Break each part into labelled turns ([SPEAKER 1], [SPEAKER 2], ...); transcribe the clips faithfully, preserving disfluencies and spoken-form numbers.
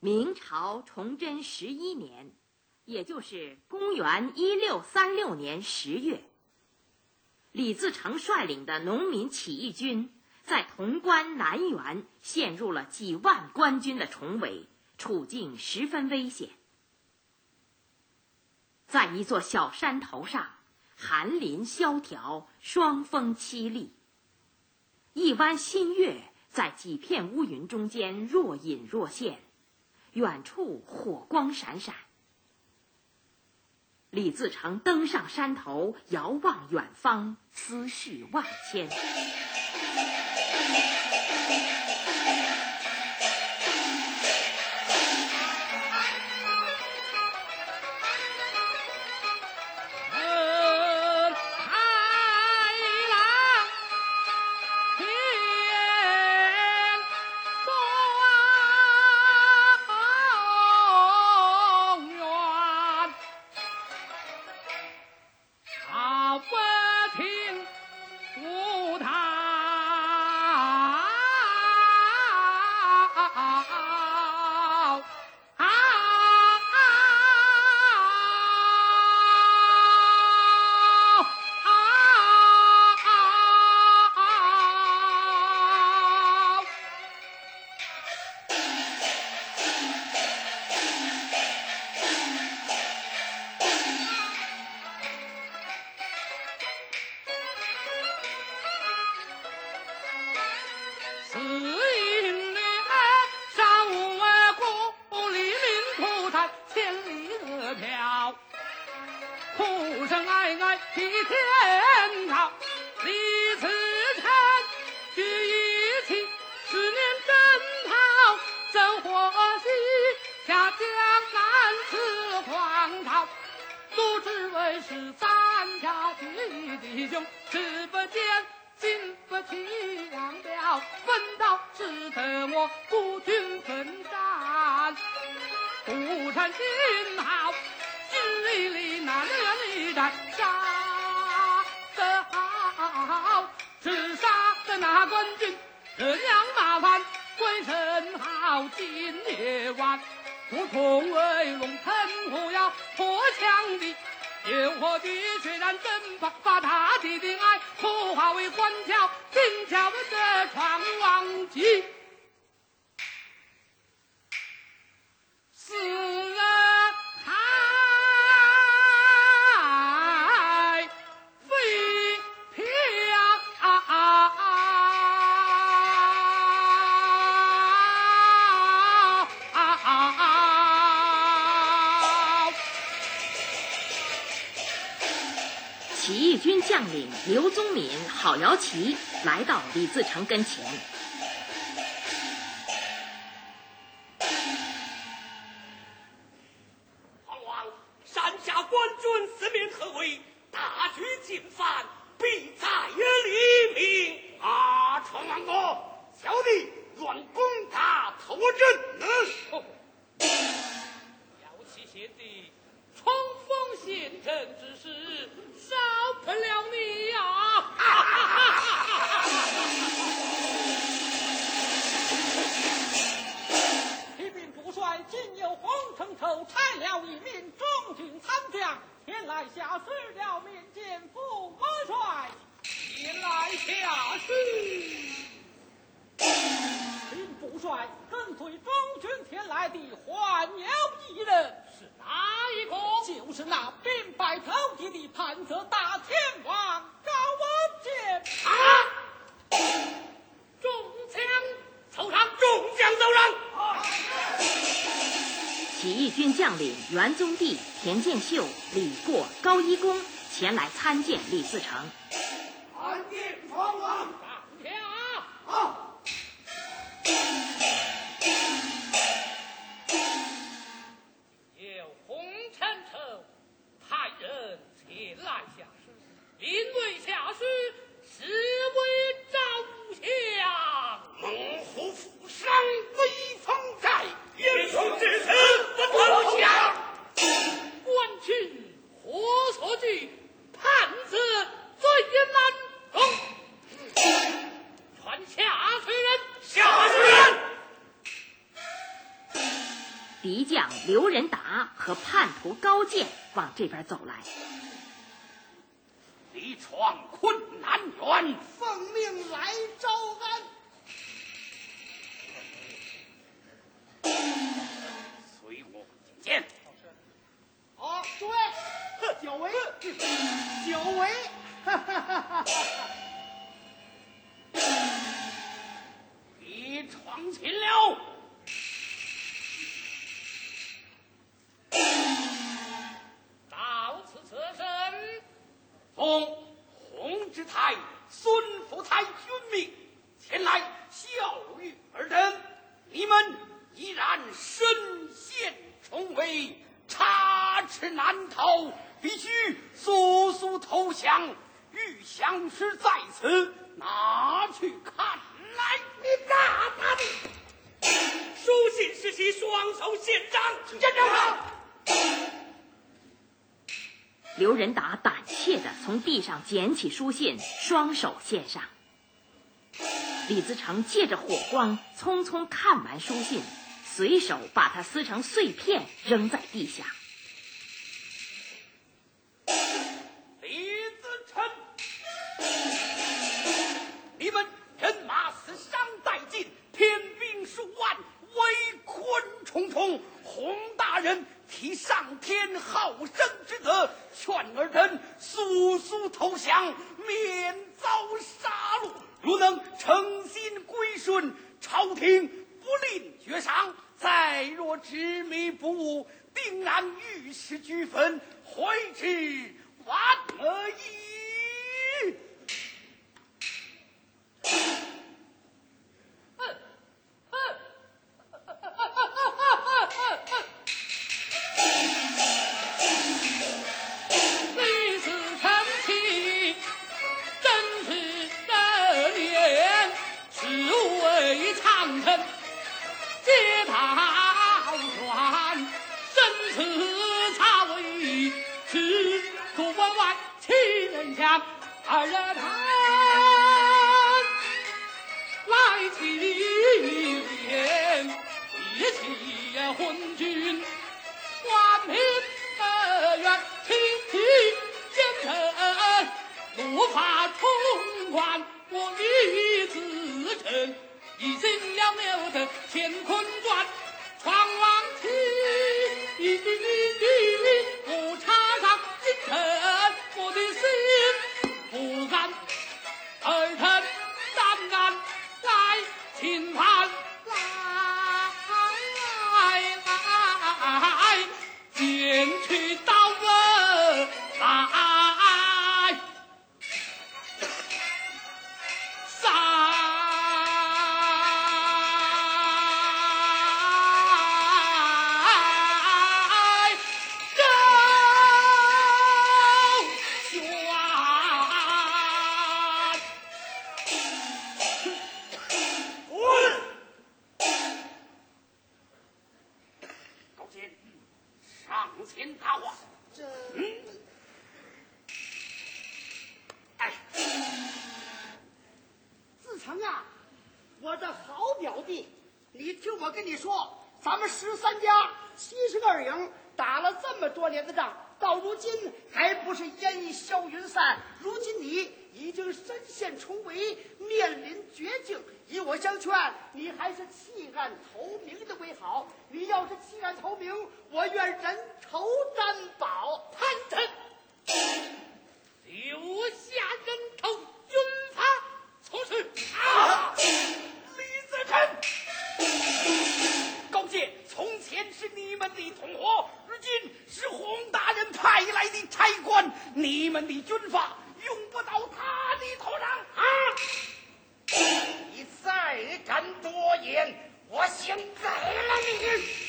[SPEAKER 1] 明朝崇祯十一年，也就是公元一六三六年十月，李自成率领的农民起义军在潼关南原陷入了几万官军的重围，处境十分危险。在一座小山头上，寒林萧条，霜风凄厉，一弯新月在几片乌云中间若隐若现，远处火光闪闪。李自成登上山头，遥望远方，思绪万千。起义军将领刘宗敏、郝瑶琪来到李自成跟前。
[SPEAKER 2] 皇王，山下官军四面合围，大举进犯，必在黎明啊！传王哥，小弟愿攻打头阵。
[SPEAKER 3] 瑶琪贤弟，冲锋陷阵之事，少喷了你呀、啊！启禀主帅，今有洪承畴差了一名中军参将前来下旨了面见副元帅，前来下旨。请主帅跟随中军前来的还有一人，是哪一个？就是那兵败投敌的叛贼大天王高文健。啊！中枪奏上，
[SPEAKER 2] 中将奏上。
[SPEAKER 1] 起义军将领袁宗弼、田建秀、李过、高一公前来参见李自成。
[SPEAKER 2] 参见皇王。
[SPEAKER 3] 上下。
[SPEAKER 2] 好。
[SPEAKER 3] 有洪承畴派人前来下旨，因为下旨是为赵相
[SPEAKER 2] 猛虎负伤，威风在，严嵩至此不投降。
[SPEAKER 3] 官军何所惧？叛子罪难容。
[SPEAKER 1] 敌将刘仁达和叛徒高渐往这边走来。
[SPEAKER 2] 你闯困难园，
[SPEAKER 3] 奉命来招安。
[SPEAKER 2] 随我觐见。
[SPEAKER 3] 好，诸位，久违，久违，哈哈哈哈！
[SPEAKER 2] 你闯进了。
[SPEAKER 3] 到此此身，
[SPEAKER 2] 奉洪之台、孙福台军命前来效遇尔等，你们依然身陷重围，插翅难逃，必须速速投降。欲降时在此，拿去看来。
[SPEAKER 3] 你大胆！
[SPEAKER 2] 书信时期，双手献上，见证好。
[SPEAKER 1] 刘仁达胆怯地从地上捡起书信，双手献上。李自成借着火光，匆匆看完书信，随手把它撕成碎片，扔在地下。
[SPEAKER 2] 李自成，你们人马死伤殆尽，天兵数万，围困重重。洪大人替上天好生之德，劝尔等速速投降，免遭杀戮。如能诚心归顺，朝廷不吝爵赏；再若执迷不悟，定然御史俱焚，挥之万而已。
[SPEAKER 3] 李自成其真是热烈，是为长城皆逃船，生死差为此土关外七人强，二人来起连，一起昏君，万民的愿亲戚奸臣，无法冲关。我李自成已经了牛的乾坤传，闯王旗，不插上金城，我的心不甘，儿臣胆敢来侵犯，来来剪去刀刃来杀。
[SPEAKER 2] 前答话。
[SPEAKER 3] 这，
[SPEAKER 2] 嗯，哎，
[SPEAKER 3] 自成啊，我的好表弟，你听我跟你说，咱们十三家七十个二营打了这么多年的仗，到如今还不是烟消云散。如今你已经身陷重围，面临绝境，以我相劝，你还是弃暗投明的为好。你要是弃暗投明，我愿人头担保。
[SPEAKER 2] 潘臣，留下人头，军法处事。啊！李自成，高见，从前是你们的同伙，如今是洪大人派来的差官，你们的军法用不到他的头上啊！
[SPEAKER 4] 你再敢多言，我先宰了你！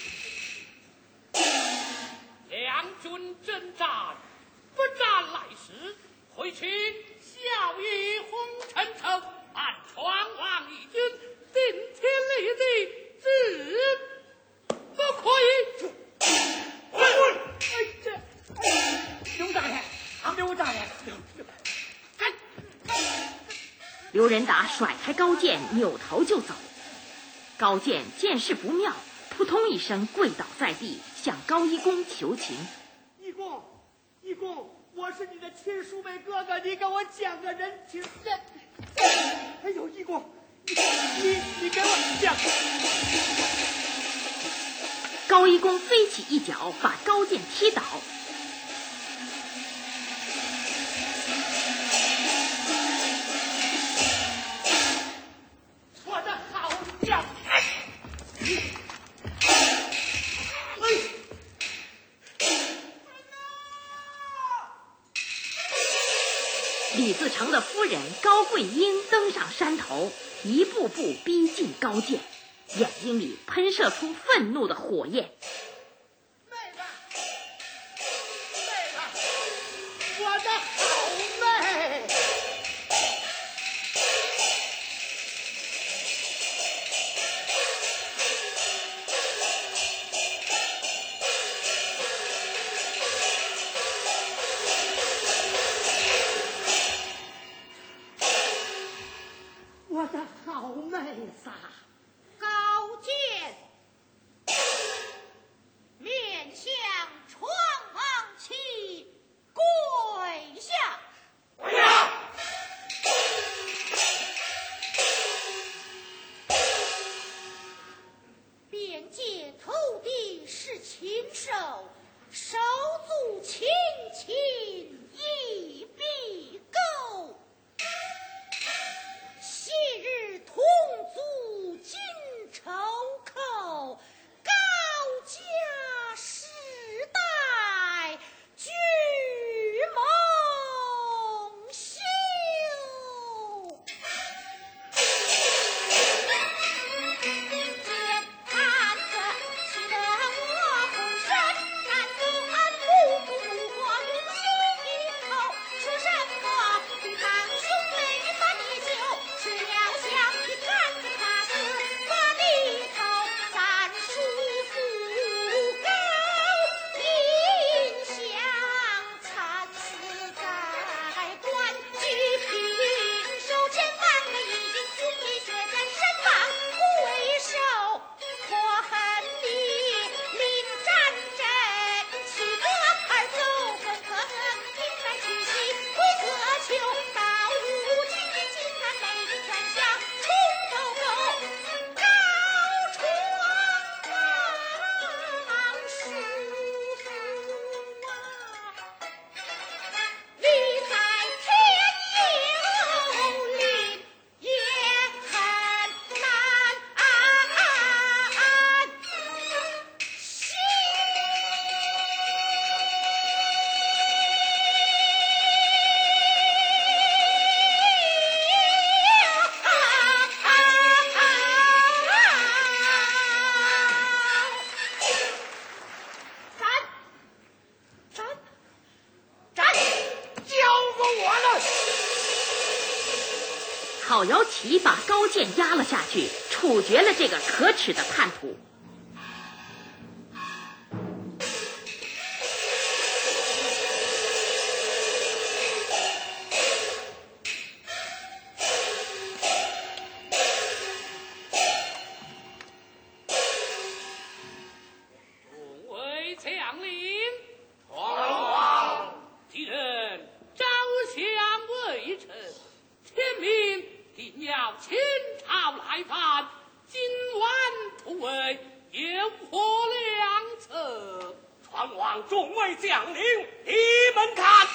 [SPEAKER 3] 两军征战，不战来时，回去效益洪承畴，按闯王义军，顶天立地，自不愧。
[SPEAKER 4] 滚滚！
[SPEAKER 3] 哎，这，哎，刘大爷，刘大爷，
[SPEAKER 1] 哎！刘仁达甩开高渐，扭头就走。高渐见势不妙， 扑通一声跪倒在地，向高一公求情。
[SPEAKER 2] 义公，义公，我是你的亲叔辈哥哥，你给我讲个人情。哎呦，义公，你你你给我讲。
[SPEAKER 1] 高一公飞起一脚，把高渐踢倒。
[SPEAKER 2] 我的好将！哎，
[SPEAKER 1] 李自成的夫人高桂英登上山头，一步步逼近高渐，眼睛里喷射出愤怒的火焰。
[SPEAKER 2] 妹子，妹子，我的好妹！我的好妹子。
[SPEAKER 5] 高渐面向床王妻跪下。
[SPEAKER 2] 跪下！
[SPEAKER 5] 边界土地是禽兽，手足亲亲一笔勾。昔日同族今仇寇，高家世代俱蒙羞。见汉子气得我浑身难走，俺不顾我用心一口，说什么对堂兄妹把你救，吃了香的坛子卡子把里头，咱叔父高音响惨死在官居平手前方的一经心里血溅身亡，不为首可恨你临战阵气得而走，更可恨平凡去兮回何求，到如今竟然没人全想重头沟，高床王师傅啊，你在天有灵也很难行。站站站！
[SPEAKER 2] 交给我了！
[SPEAKER 1] 郝瑶琪把高渐压了下去，处决了这个可耻的叛徒。
[SPEAKER 3] 众位将领，
[SPEAKER 2] 皇王，
[SPEAKER 3] 敌人招降为臣，天命定要倾巢来犯，今晚突围，有何良策？
[SPEAKER 2] 传望众位将领，你们看，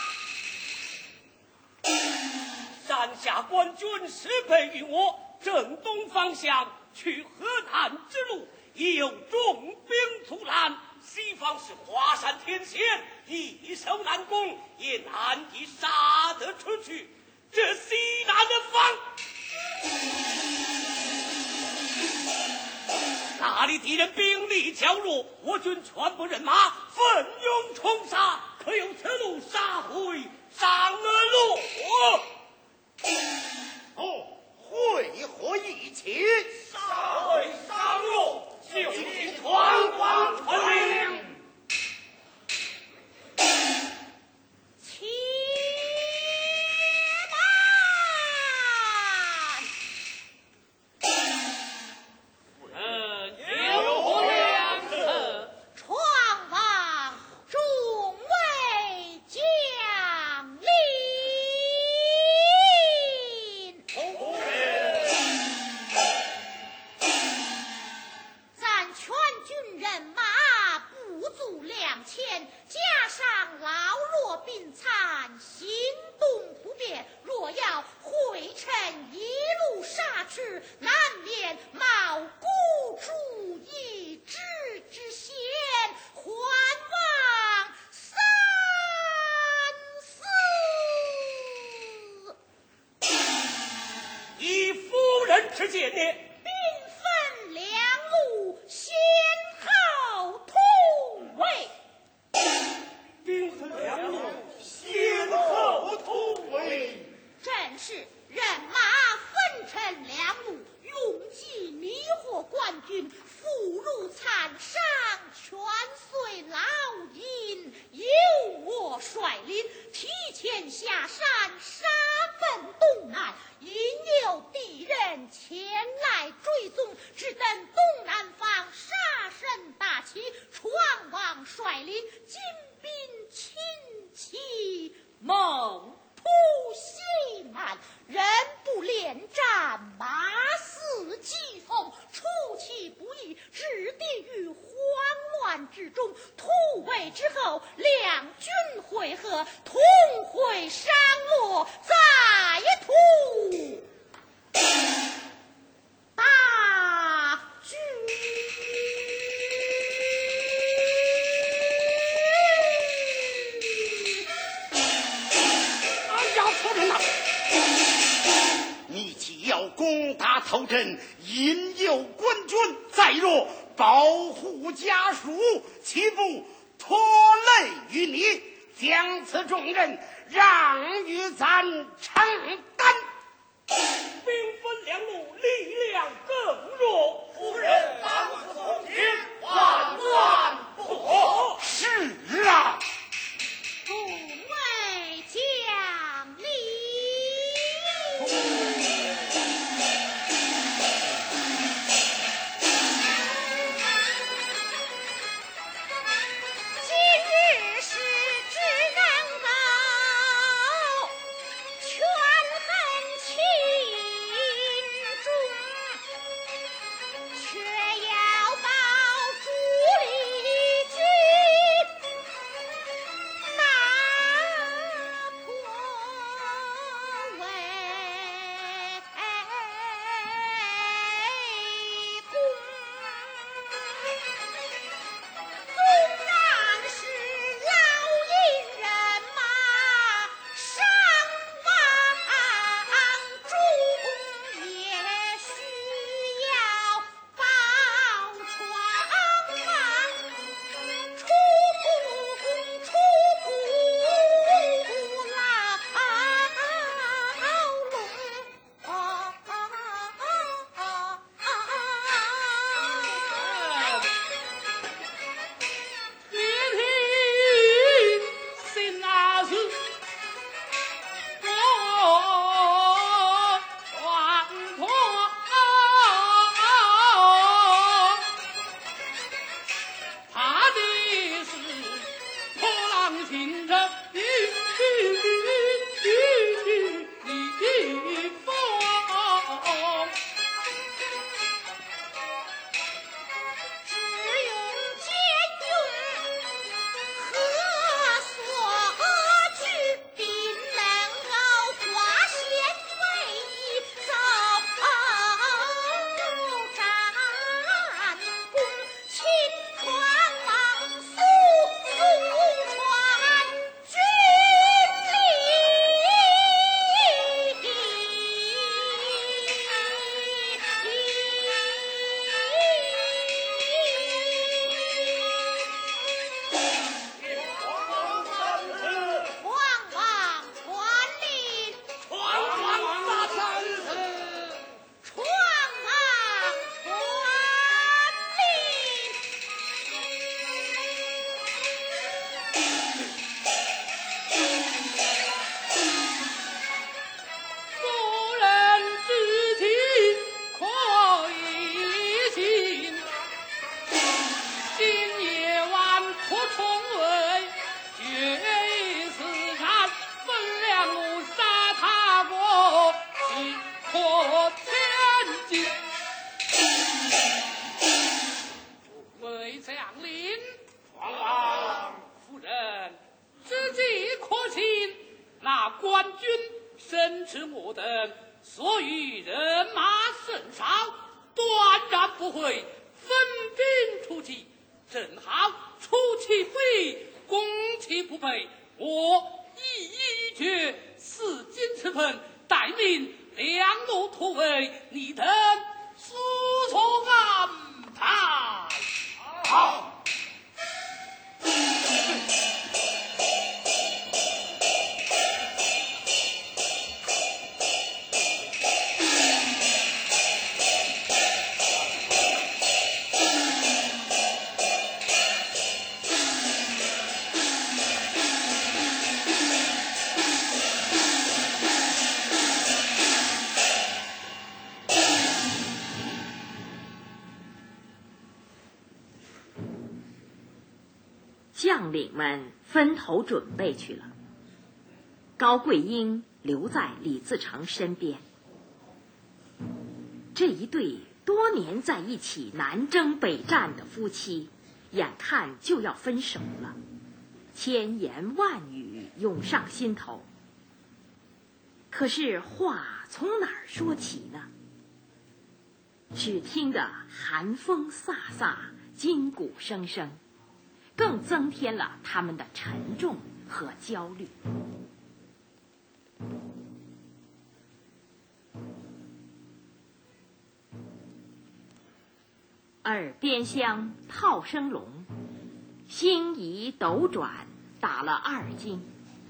[SPEAKER 2] 山下官军师备与我正东方向去河南之路，已有重兵阻拦，西方是华山天险，易守难攻，也难以杀得出去。这西南的方，那里敌人兵力较弱，我军全部人马奋勇冲杀，可有此路杀回上路？
[SPEAKER 4] 哦，会合一起，
[SPEAKER 2] 杀回上路，就请传王传令。
[SPEAKER 5] 且慢！
[SPEAKER 3] 夫人有何良
[SPEAKER 5] 军人马不足两千，加上老弱病残，行动不便，若要回城一路杀去，难免冒孤注一掷之险，还望三思。
[SPEAKER 2] 以夫人之见呢？
[SPEAKER 5] 兵分两路，先后突围。
[SPEAKER 2] 兵分两路，先后突围。
[SPEAKER 5] 正是人马分成两路，拥挤迷惑官军，俘虏残伤，全随老鹰，由我率领，提前下山，杀奔东南。因有敌人前来追踪，只等东南方杀声大起，闯王率领精兵轻骑猛扑西南，人不恋战，马死疾风，出其不意，置地于慌乱之中。突围之后，两军会合，同会商洛，再图大军。
[SPEAKER 2] 哎呀，夫人呐！
[SPEAKER 4] 你既要攻打头阵，引诱官军，再若保护家属，岂不拖累于你？将此重任让与咱承担。
[SPEAKER 2] 兵分两路，力量更弱。夫人当此从军，万万不可。
[SPEAKER 4] 是啊。
[SPEAKER 5] 众位将领，今日是只能够权衡轻重，却要保
[SPEAKER 3] 位将领，
[SPEAKER 2] 皇王
[SPEAKER 3] 夫人，知计可信，那官军深知我等所与人马甚少，断然不会分兵出击，正好出其不意，攻其不备，我一一决，四金持盆，待命两路突围，你等速速安排。
[SPEAKER 2] 好。
[SPEAKER 1] 将领们分头准备去了。高桂英留在李自成身边。这一对多年在一起南征北战的夫妻，眼看就要分手了，千言万语涌上心头。可是话从哪儿说起呢？只听得寒风飒飒，金鼓声声，更增添了他们的沉重和焦虑。耳边厢炮声隆，星移斗转，打了二更。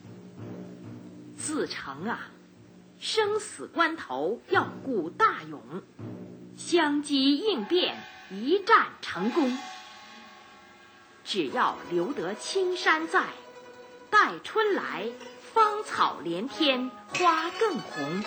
[SPEAKER 1] 自成啊，生死关头要鼓大勇，相机应变，一战成功。只要留得青山在，待春来，芳草连天，花更红。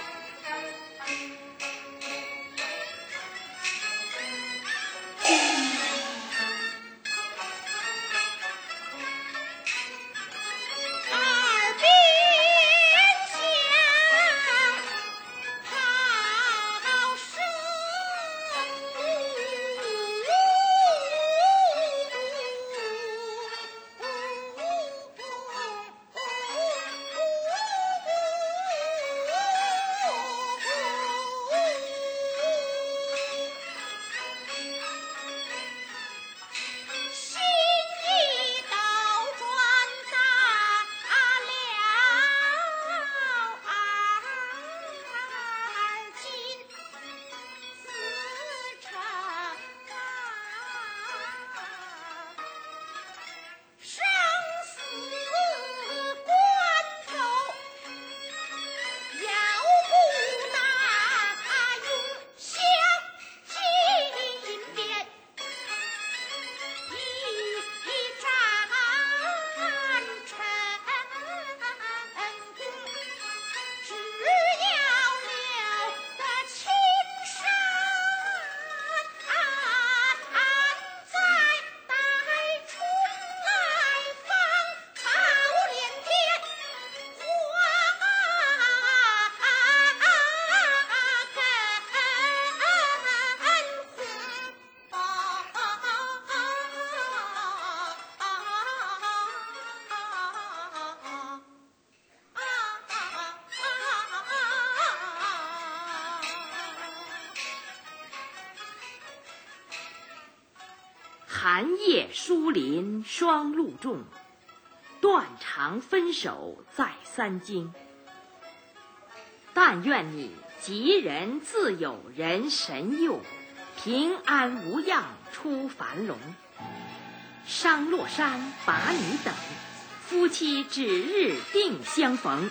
[SPEAKER 1] 寒夜疏林霜露重，断肠分手再三更。但愿你吉人自有人神佑，平安无恙出樊笼。商洛山把你等，夫妻指日定相逢。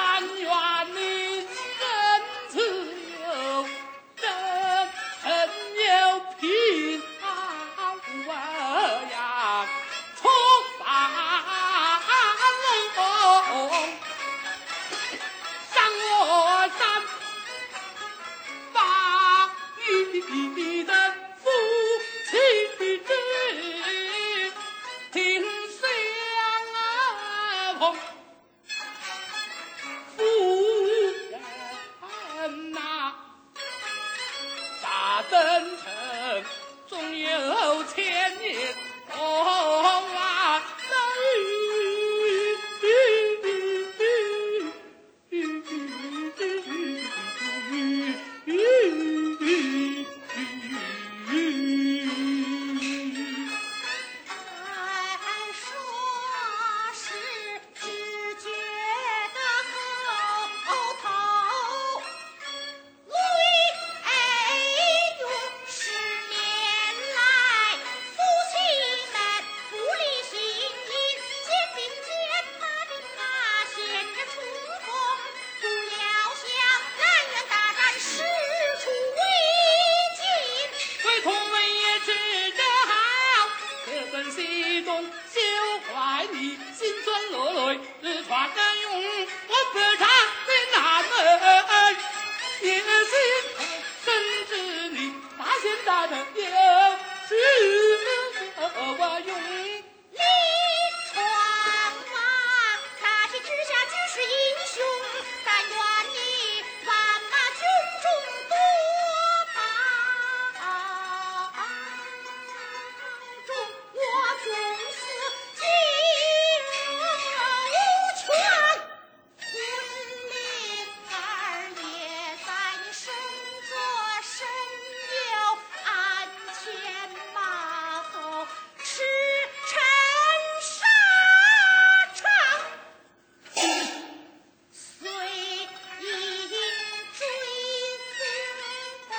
[SPEAKER 3] 但愿你人自有人兄，休怪你心酸落泪，日传难用，我不常的难门，也心疼，深知你发现大人有事我用。
[SPEAKER 5] 李闯王大天之下只是英雄，但愿你万马军中多帮助，我纵死尽无权。昆明儿也在你身左身右，鞍前马后驰骋沙场，随意追走。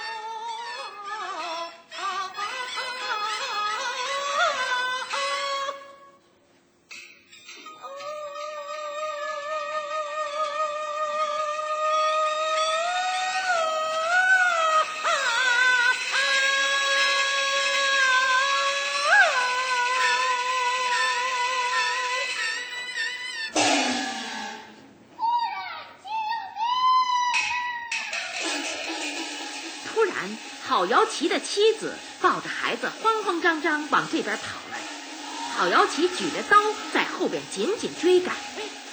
[SPEAKER 1] 突然，郝瑶琪的妻子抱着孩子慌慌张张往这边跑来，郝瑶琪举着刀在后边紧紧追赶。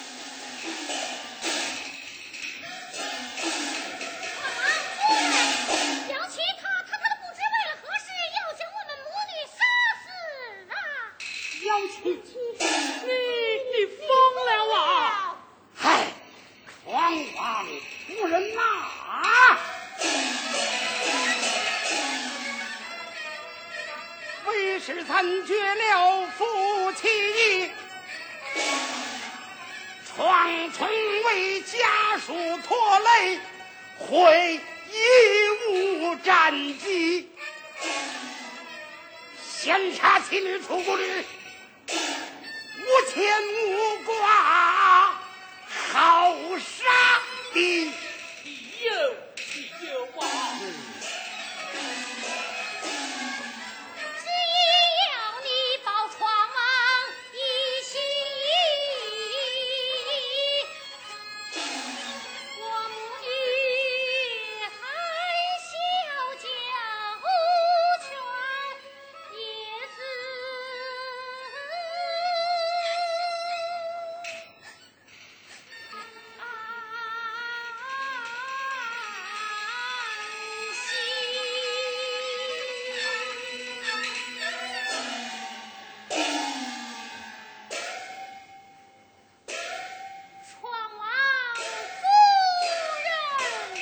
[SPEAKER 5] 姚琪他他他不知为了何事要将我们母女杀死啊！
[SPEAKER 3] 姚琪，你你疯了啊！
[SPEAKER 4] 嗨，闯王夫人呐、为师参绝了夫妻义，闯从为家属拖累，会贻误战绩，先杀妻女出谷女，无牵无挂，好杀的
[SPEAKER 3] 有有啊！
[SPEAKER 5] 只要你保闯王一心，我母女还小交权，也是闯王夫人，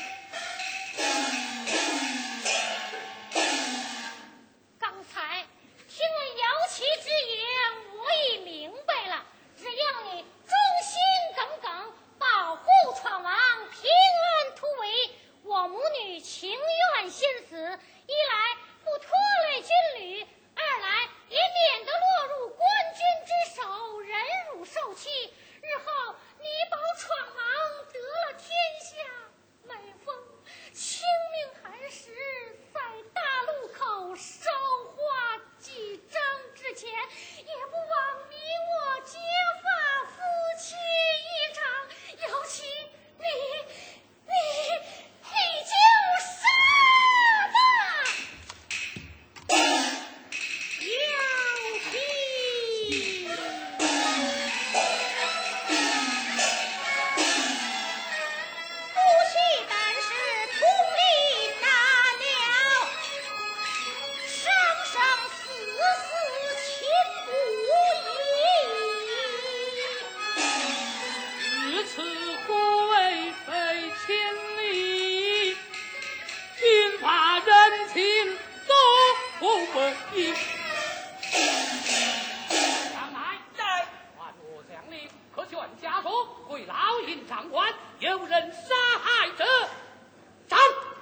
[SPEAKER 5] 刚才听了姚琪之言，我已明白了。只要你忠心耿耿，保护闯王平安突围，我母女情愿先死。一来不拖累军旅，二来也免得落入官军之手，忍辱受气。日后你保闯王得了天下，每逢清明寒食，在大路口烧花几张之前，也不枉你我结发夫妻一场。尤其你你你就杀的姚琪。夫妻但是同力难了，生生死死亲不移。
[SPEAKER 3] 如此护卫非千里，军法人情都不易。上来来，换我将领，可劝家属为老营长官，有人杀害者，斩！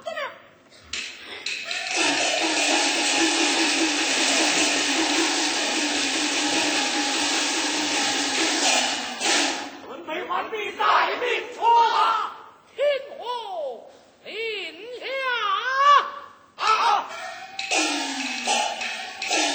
[SPEAKER 2] 准备完毕，待命出发。
[SPEAKER 3] 听我令下。
[SPEAKER 2] 啊！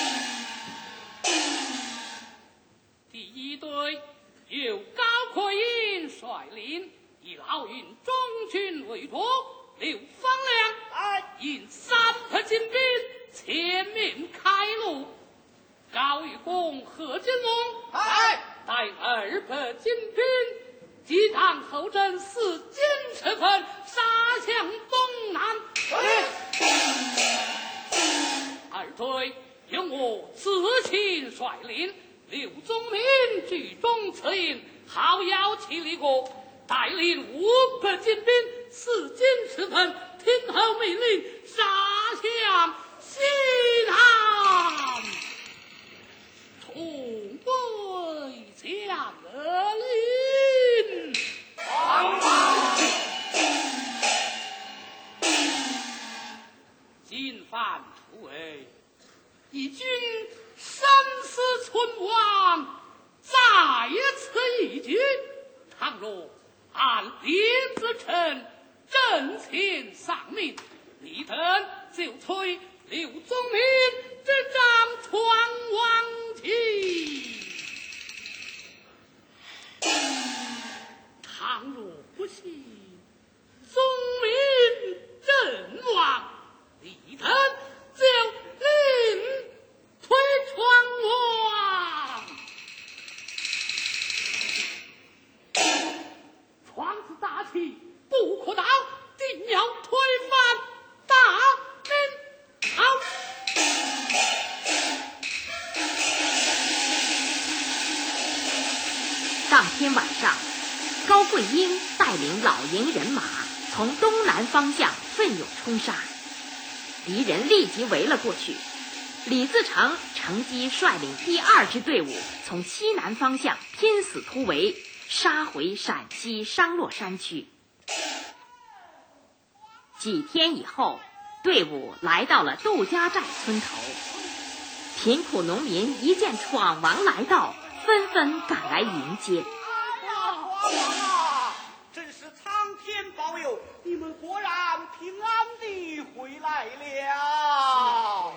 [SPEAKER 3] 赵玉公、贺金龙，
[SPEAKER 2] 哎，
[SPEAKER 3] 带二百精兵，激荡后阵，四进十分，杀向东南。二队由我自亲率领，刘宗明居中策应，号摇齐立国，带领五百精兵，四进十分，听候命令，杀向西南。重归将领，
[SPEAKER 2] 王法
[SPEAKER 3] 进犯突围，义军生死存亡，在此一举。倘若按列子臣阵前丧命，立等就催刘宗明执掌传王旗。倘若不信，宗明阵亡，立等就另推传王。传此大旗不可挡，定要推翻大明朝。
[SPEAKER 1] 当天晚上，高桂英带领老营人马从东南方向奋勇冲杀，敌人立即围了过去。李自成乘机率领第二支队伍从西南方向拼死突围，杀回陕西商洛山区。几天以后，队伍来到了杜家寨村头，贫苦农民一见闯王来到，纷纷赶来迎接。
[SPEAKER 2] 哎呀，皇王啊，真是苍天保佑，你们果然平安地回来了。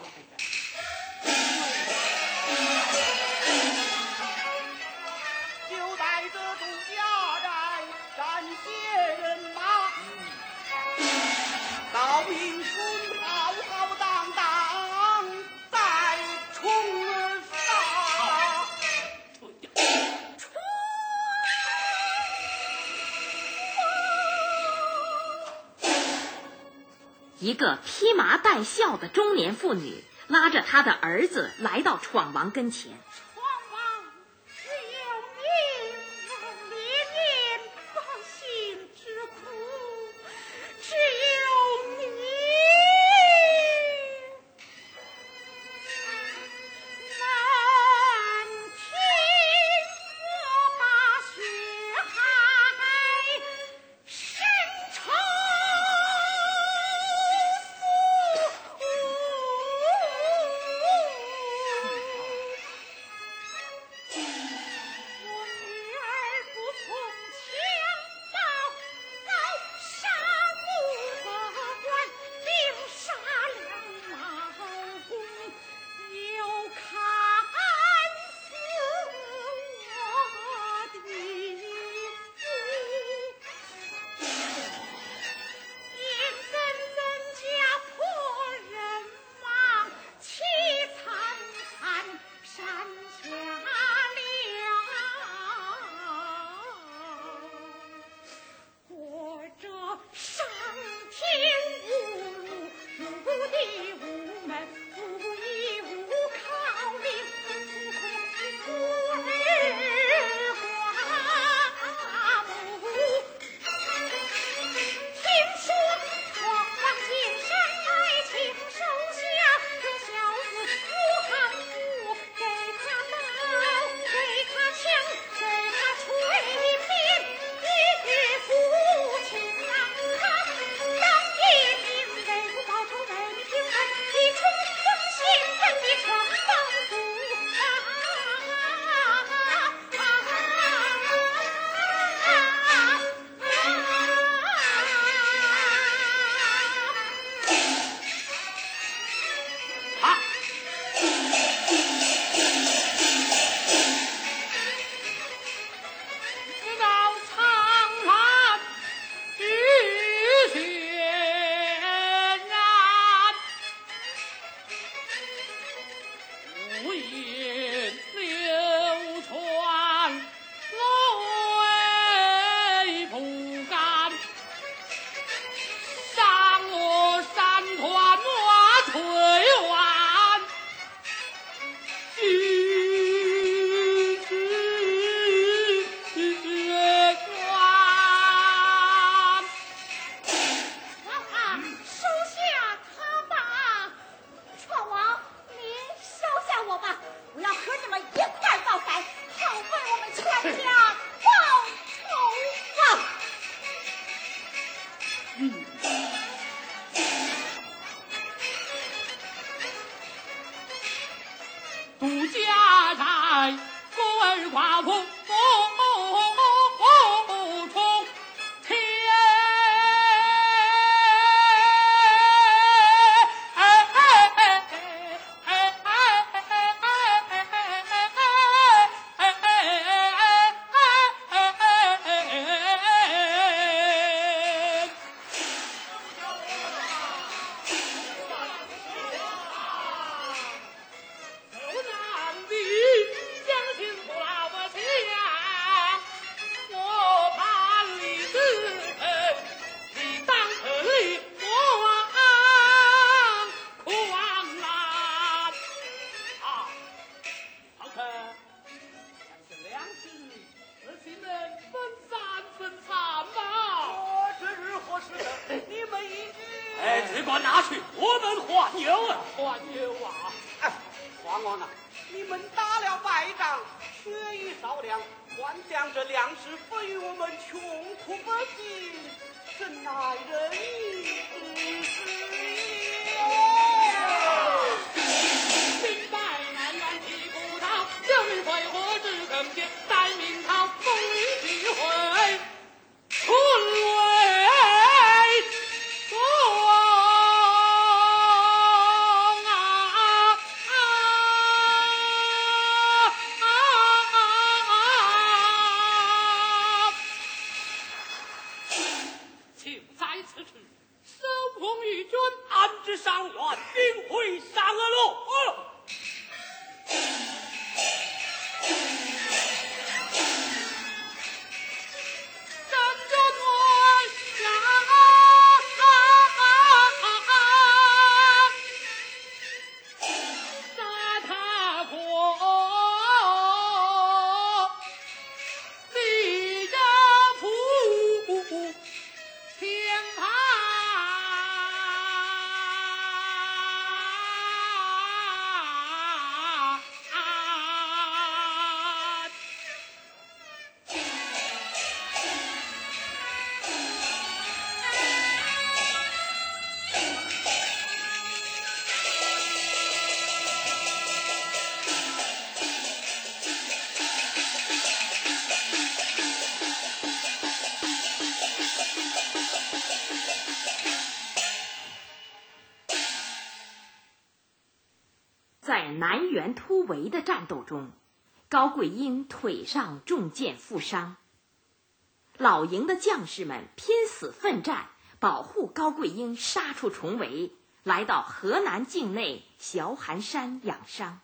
[SPEAKER 2] 就带着杜家寨感谢人马，到明春浩浩荡荡再冲杀。
[SPEAKER 1] 一个披麻戴孝的中年妇女拉着她的儿子来到闯王跟前。
[SPEAKER 5] 闯王，只有您能怜悯百姓之苦，只有你能听我把血海深仇
[SPEAKER 3] 来，孤儿寡妇从天。
[SPEAKER 1] 在南园突围的战斗中，高桂英腿上中箭负伤。老营的将士们拼死奋战，保护高桂英杀出重围，来到河南境内小寒山养伤。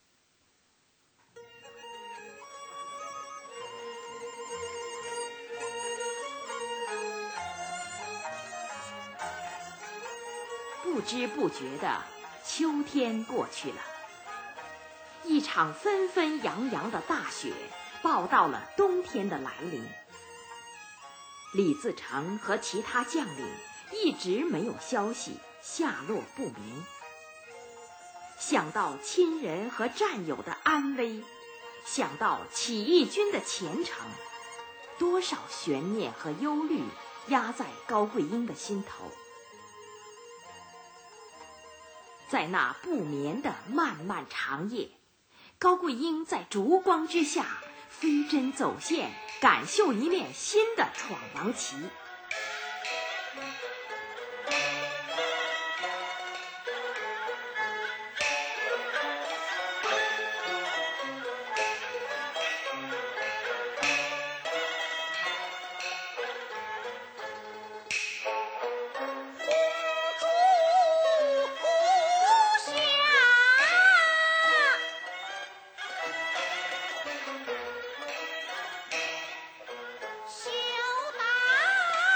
[SPEAKER 1] 不知不觉的，秋天过去了，一场纷纷扬扬的大雪报到了冬天的来临。李自成和其他将领一直没有消息，下落不明。想到亲人和战友的安危，想到起义军的前程，多少悬念和忧虑压在高桂英的心头。在那不眠的漫漫长夜，高桂英在烛光之下飞针走线，感绣一面新的闯王旗。
[SPEAKER 5] 修打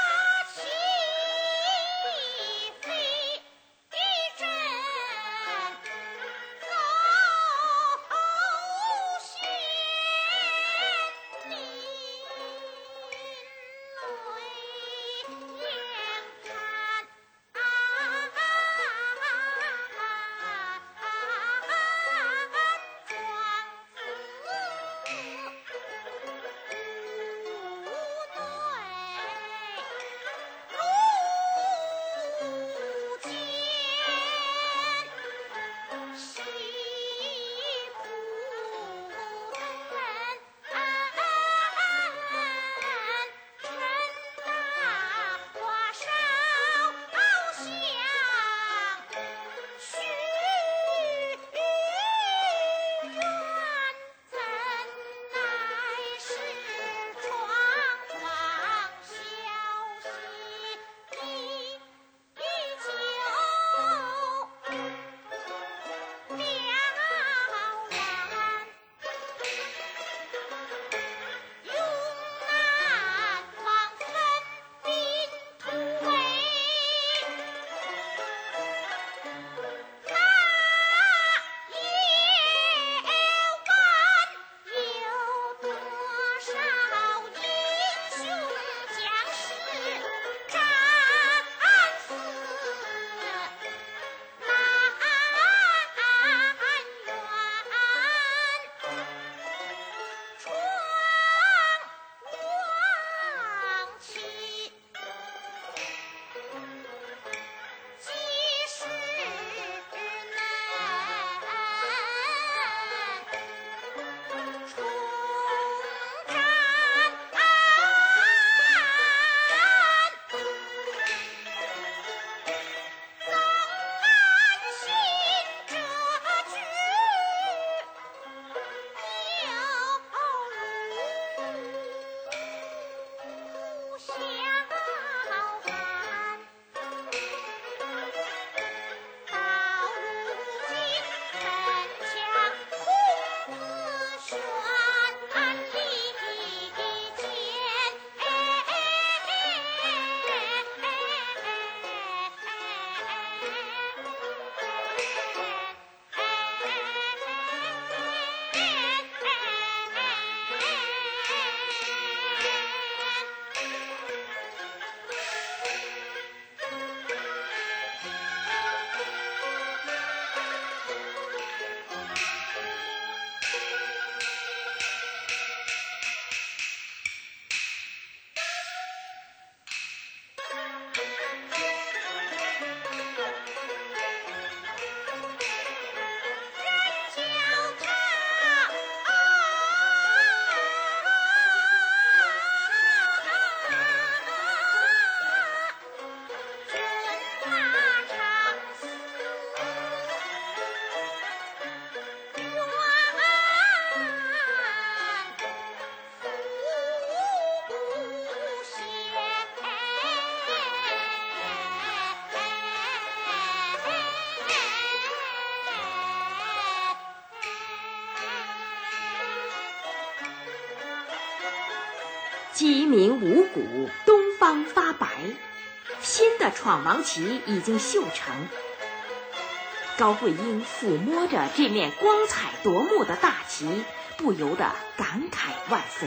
[SPEAKER 1] 鸡鸣五谷，东方发白，新的闯王旗已经绣成。高桂英抚摸着这面光彩夺目的大旗，不由得感慨万分。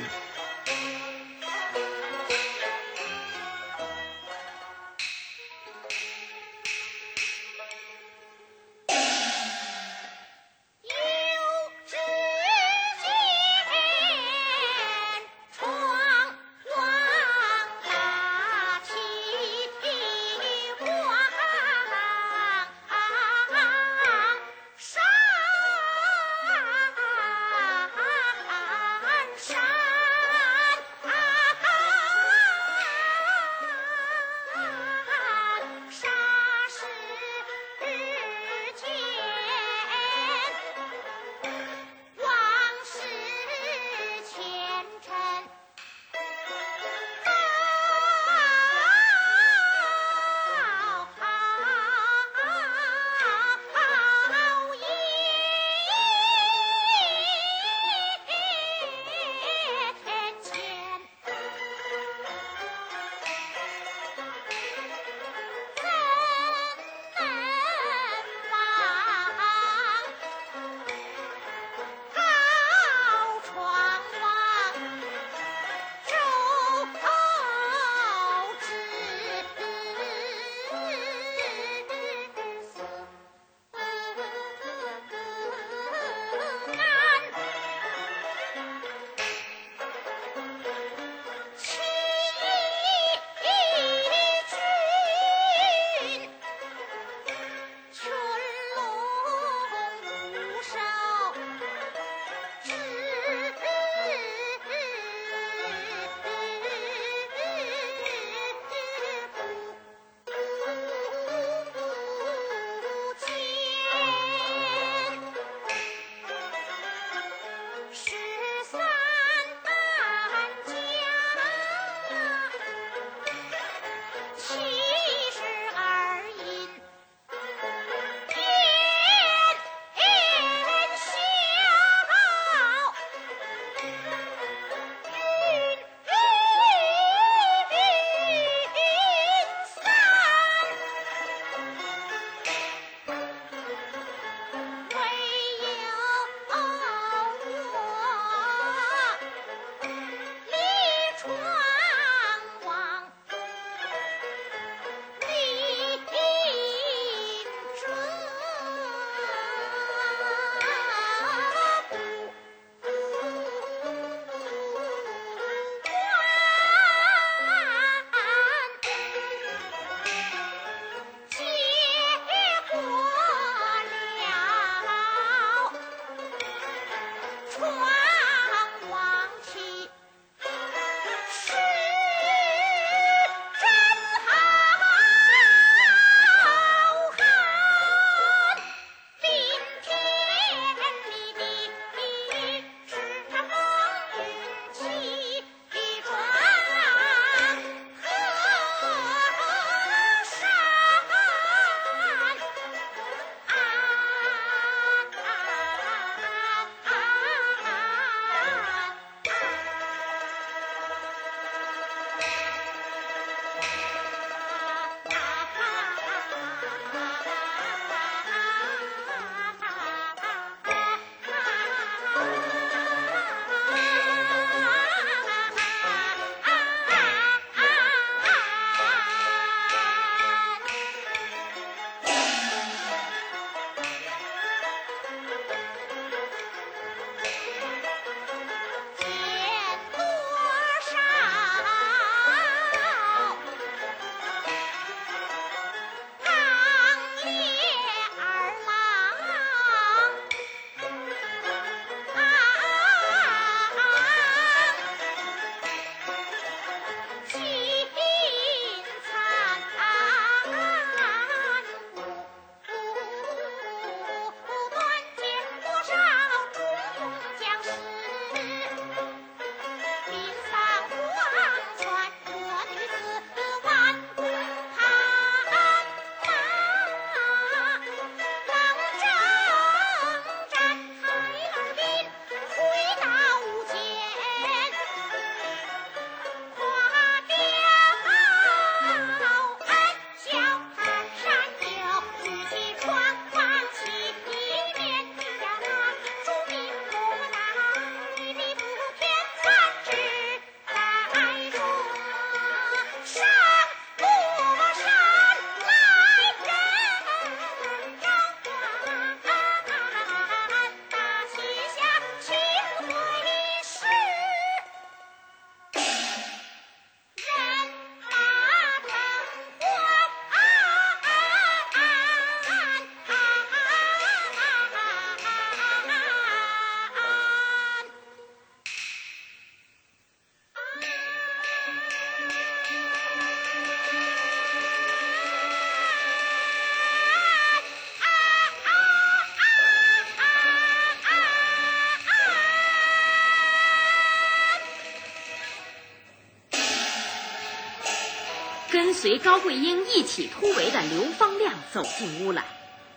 [SPEAKER 1] 跟随高桂英一起突围的刘方亮走进屋来。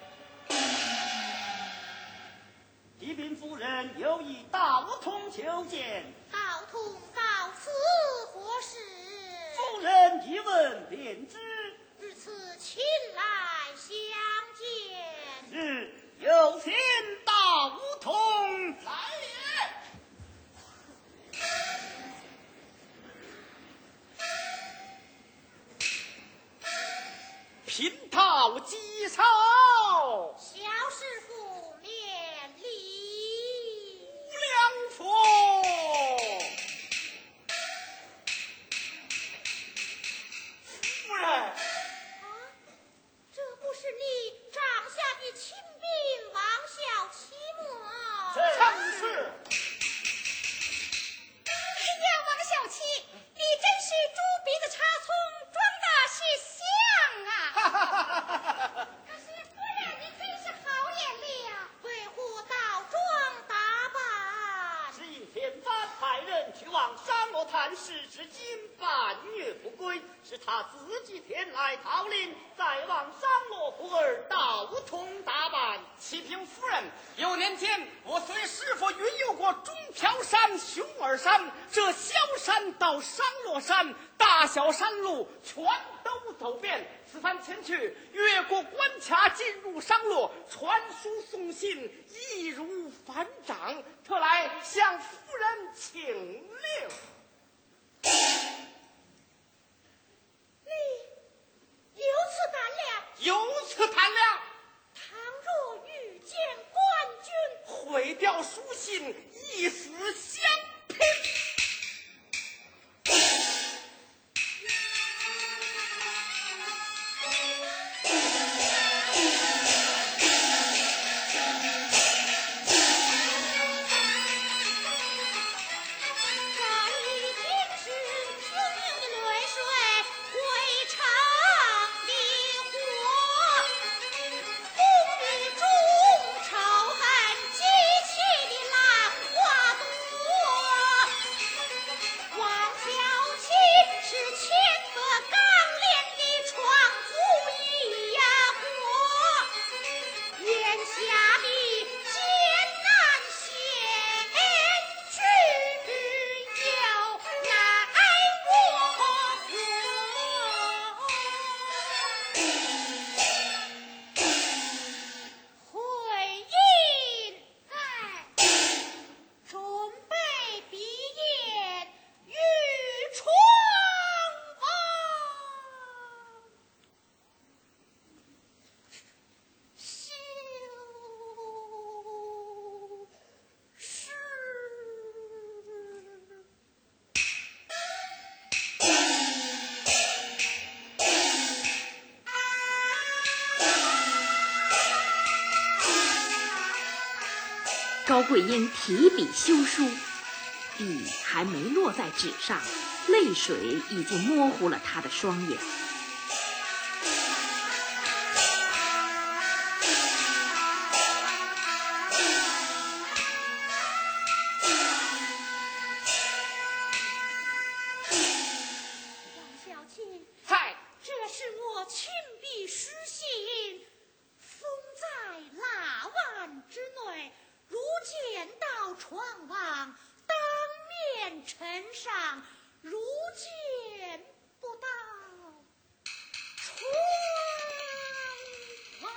[SPEAKER 3] 启禀夫人，有一道通求见。
[SPEAKER 5] 道通到此何事？
[SPEAKER 3] 夫人一问便知。
[SPEAKER 5] 至此请来相见。
[SPEAKER 3] 是，有请道通
[SPEAKER 2] 来也。
[SPEAKER 3] 平讨击手。
[SPEAKER 5] 小师傅免礼。
[SPEAKER 3] 梁父。
[SPEAKER 2] 夫人。
[SPEAKER 5] 啊，这不是你帐下的亲兵王小七吗？
[SPEAKER 3] 正是。
[SPEAKER 5] 哎呀，王小七，你真是猪鼻子插葱，装的是像啊！可是夫人，你真是好眼力啊，为何倒装打扮？
[SPEAKER 3] 是因天发派人去往商洛滩时，至今半月不归，是他自己前来讨令，再往商洛故而道通打扮。启禀夫人，有年间我随师傅云游过中条山、熊耳山，这小山到商洛山，大小山路全都走遍。此番前去，越过关卡，进入商洛，传书送信，易如反掌，特来向夫人请令。
[SPEAKER 5] 你有此胆量？
[SPEAKER 3] 有此胆量。
[SPEAKER 5] 倘若遇见官军，
[SPEAKER 3] 毁掉书信，一死相拼。
[SPEAKER 1] 高桂英提笔修书，笔还没落在纸上，泪水已经模糊了她的双眼。
[SPEAKER 5] 王小七，
[SPEAKER 3] 嗨，
[SPEAKER 5] 这是我亲笔书信，封在蜡碗之内。如见到床王，当面呈上；如见不到床王，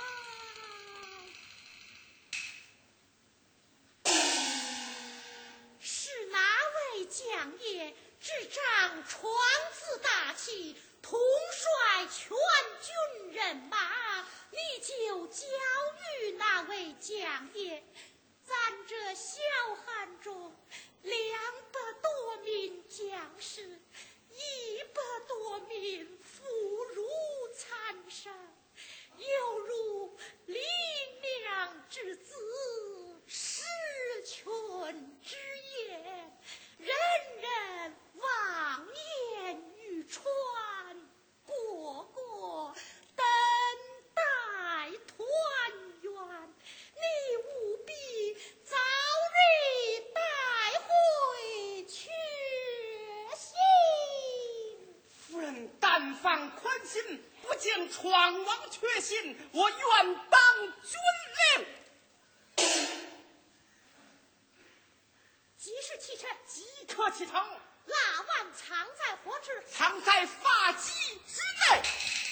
[SPEAKER 5] 是哪位将爷执掌床子大旗，统帅全军人马？你就交与那位将爷。咱这小汉中两百多名将士，一百多名妇孺残伤，犹如林娘之子，失群之言，人人望眼欲穿，个个等待团圆。你务必
[SPEAKER 3] 今不见闯王缺信，我愿当军令。
[SPEAKER 5] 即是启程，
[SPEAKER 3] 即刻启程。
[SPEAKER 5] 蜡腕藏在何处？
[SPEAKER 3] 藏在发髻之内。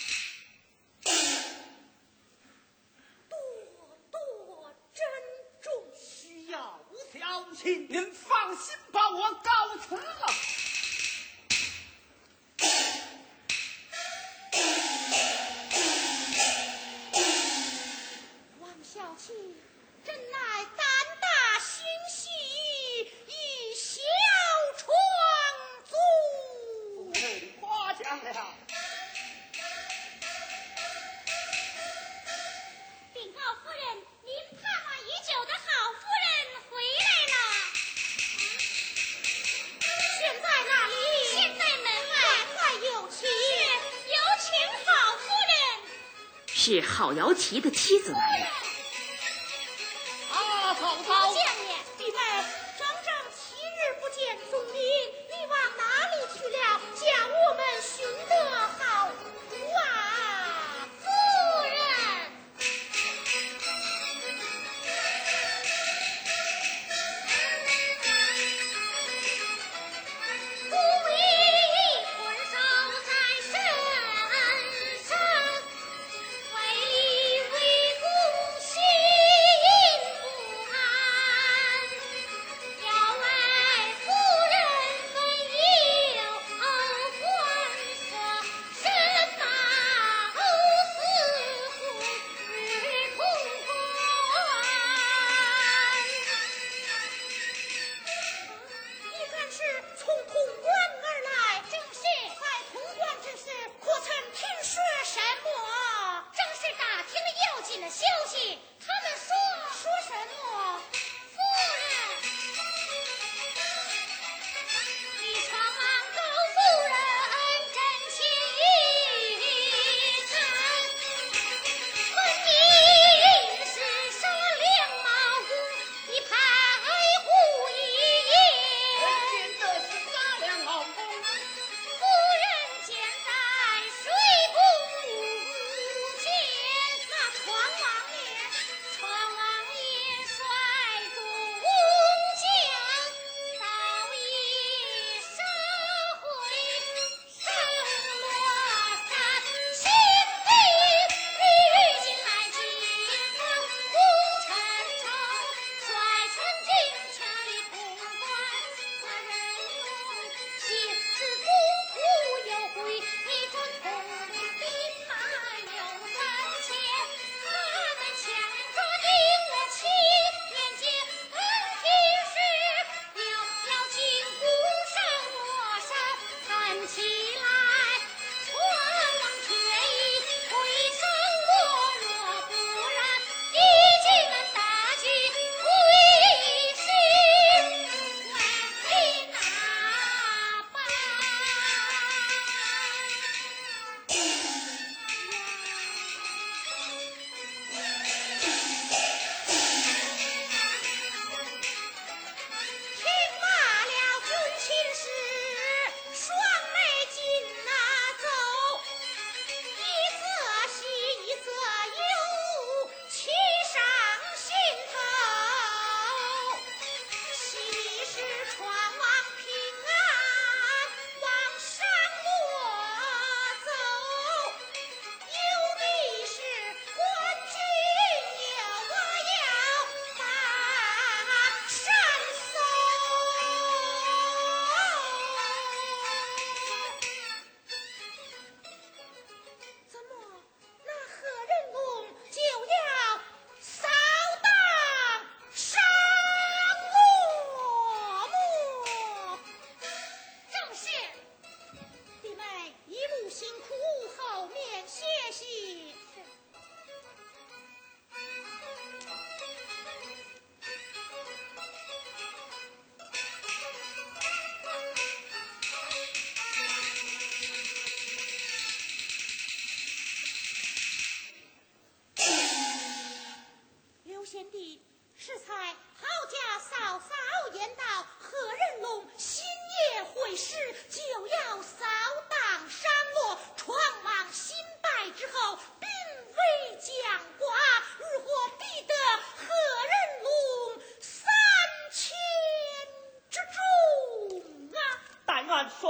[SPEAKER 5] 多多珍重，
[SPEAKER 3] 需要小心。您放心，把我告辞了。
[SPEAKER 5] 王小七真乃胆大心细，一小闯族。
[SPEAKER 3] 夸奖了。
[SPEAKER 5] 禀告夫人，您盼望已久的好夫人回来了。现在哪里？现在门外。快有请，有请好夫人。
[SPEAKER 1] 是郝瑶琪的妻子来了。
[SPEAKER 3] 啊，嫂嫂，
[SPEAKER 5] 见面，弟妹，整整七日不见踪影，你往哪里去了？叫我们寻得好福啊！夫人。不为魂烧在身上，为立为公。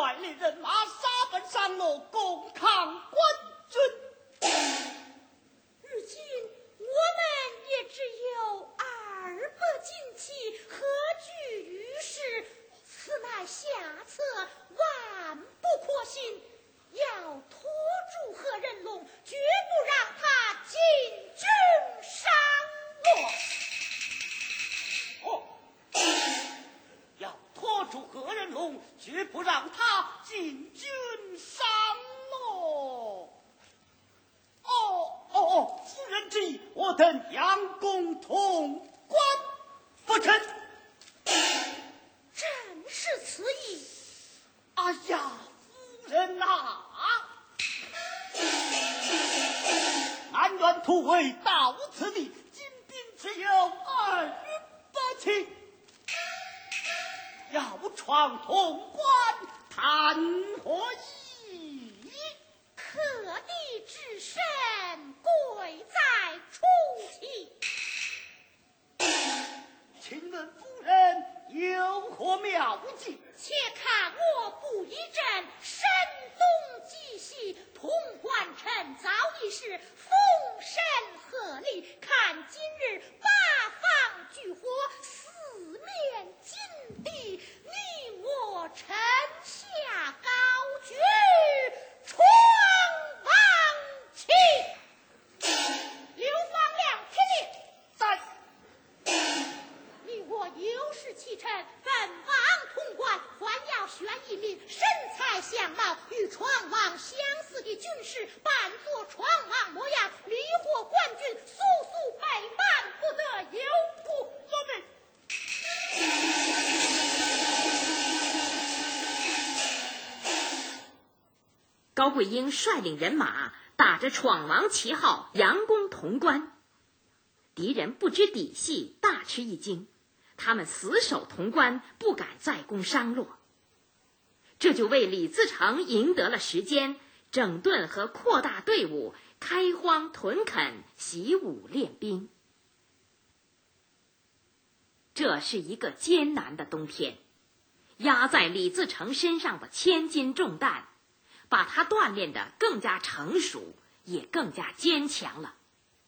[SPEAKER 3] 率领人马杀奔上路，攻抗官军。
[SPEAKER 5] 如今我们也只有二百金器，何惧于事？此乃下策，万不可信。要拖住何人龙，绝不让他进军上
[SPEAKER 3] 路。哦，要拖住何人龙，绝不让他进军上路。哦哦哦，夫人之意，我等杨公同关不成。
[SPEAKER 5] 正是此意。
[SPEAKER 3] 哎呀，夫人呐、啊，南园突围到此地，金兵只有二百骑，要闯潼关，谈何易？
[SPEAKER 5] 可地之身，贵在出奇。
[SPEAKER 3] 请问夫人有何妙计？
[SPEAKER 5] 且看我布一阵声东击西，潼关城早已是风声鹤唳。看今日八方聚火，四面金地，你我城下高举闯王旗。刘方亮听令。
[SPEAKER 3] 在。
[SPEAKER 5] 你我有事启程，奔往潼关，还要选一名身材相貌与闯王相似的军士，扮作闯王模样，离获官军，速速北办，不得有误。遵命。
[SPEAKER 1] 高桂英率领人马打着闯王旗号，佯攻潼关。敌人不知底细，大吃一惊，他们死守潼关，不敢再攻商洛。这就为李自成赢得了时间，整顿和扩大队伍，开荒屯垦，习武练兵。这是一个艰难的冬天，压在李自成身上的千斤重担，把他锻炼得更加成熟，也更加坚强了。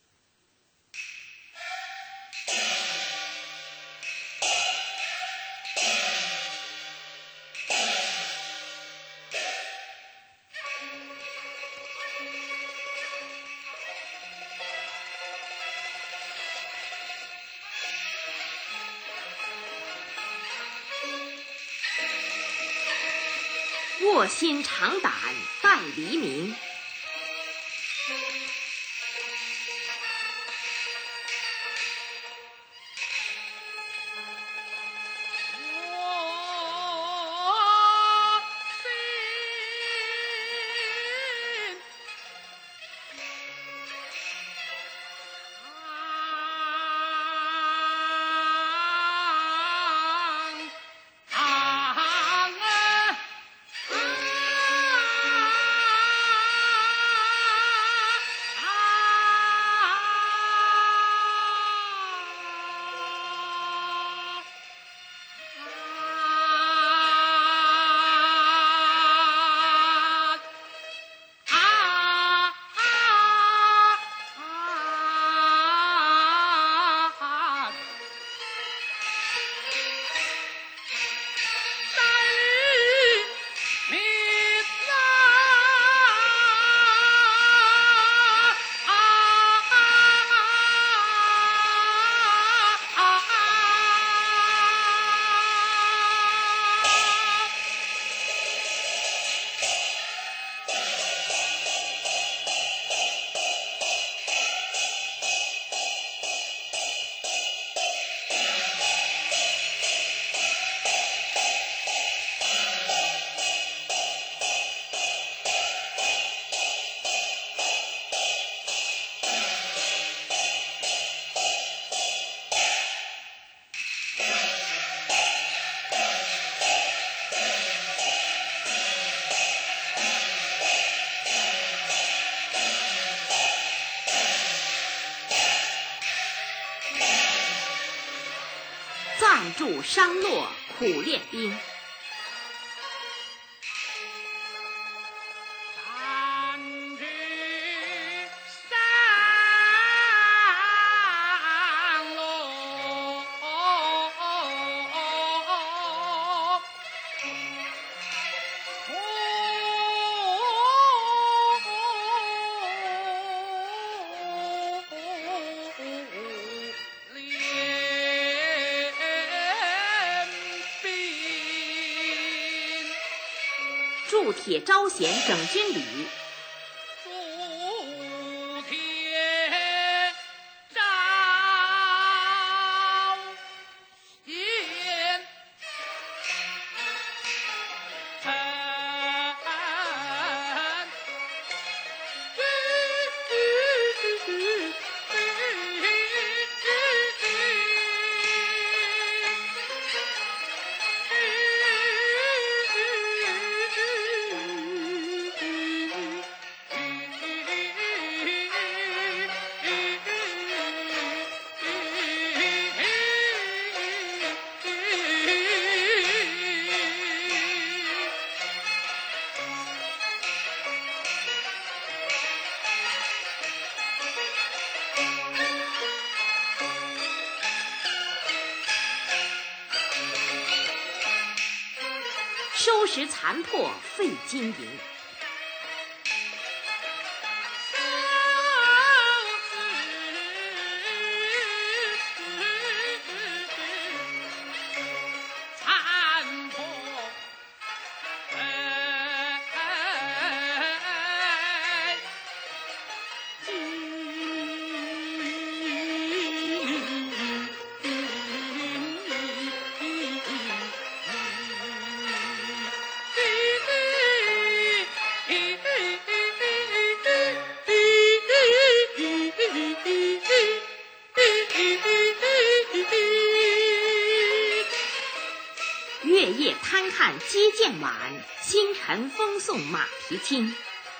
[SPEAKER 1] 卧薪尝胆待黎明，暂驻商洛，苦练兵。 铸铁招贤整军旅。收拾残破费金银，
[SPEAKER 3] 残破
[SPEAKER 1] 月夜贪看击剑晚，星辰风送马蹄轻。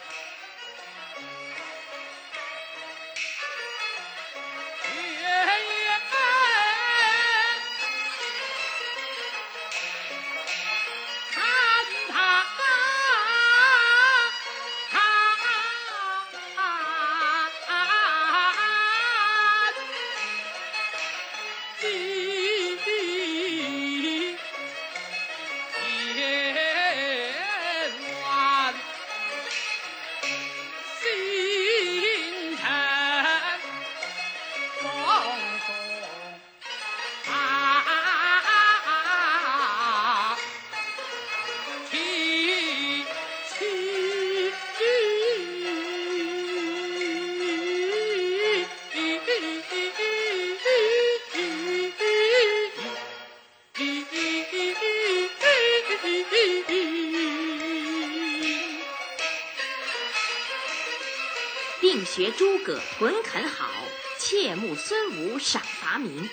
[SPEAKER 1] 并学诸葛屯垦好，切慕孙武赏罚民。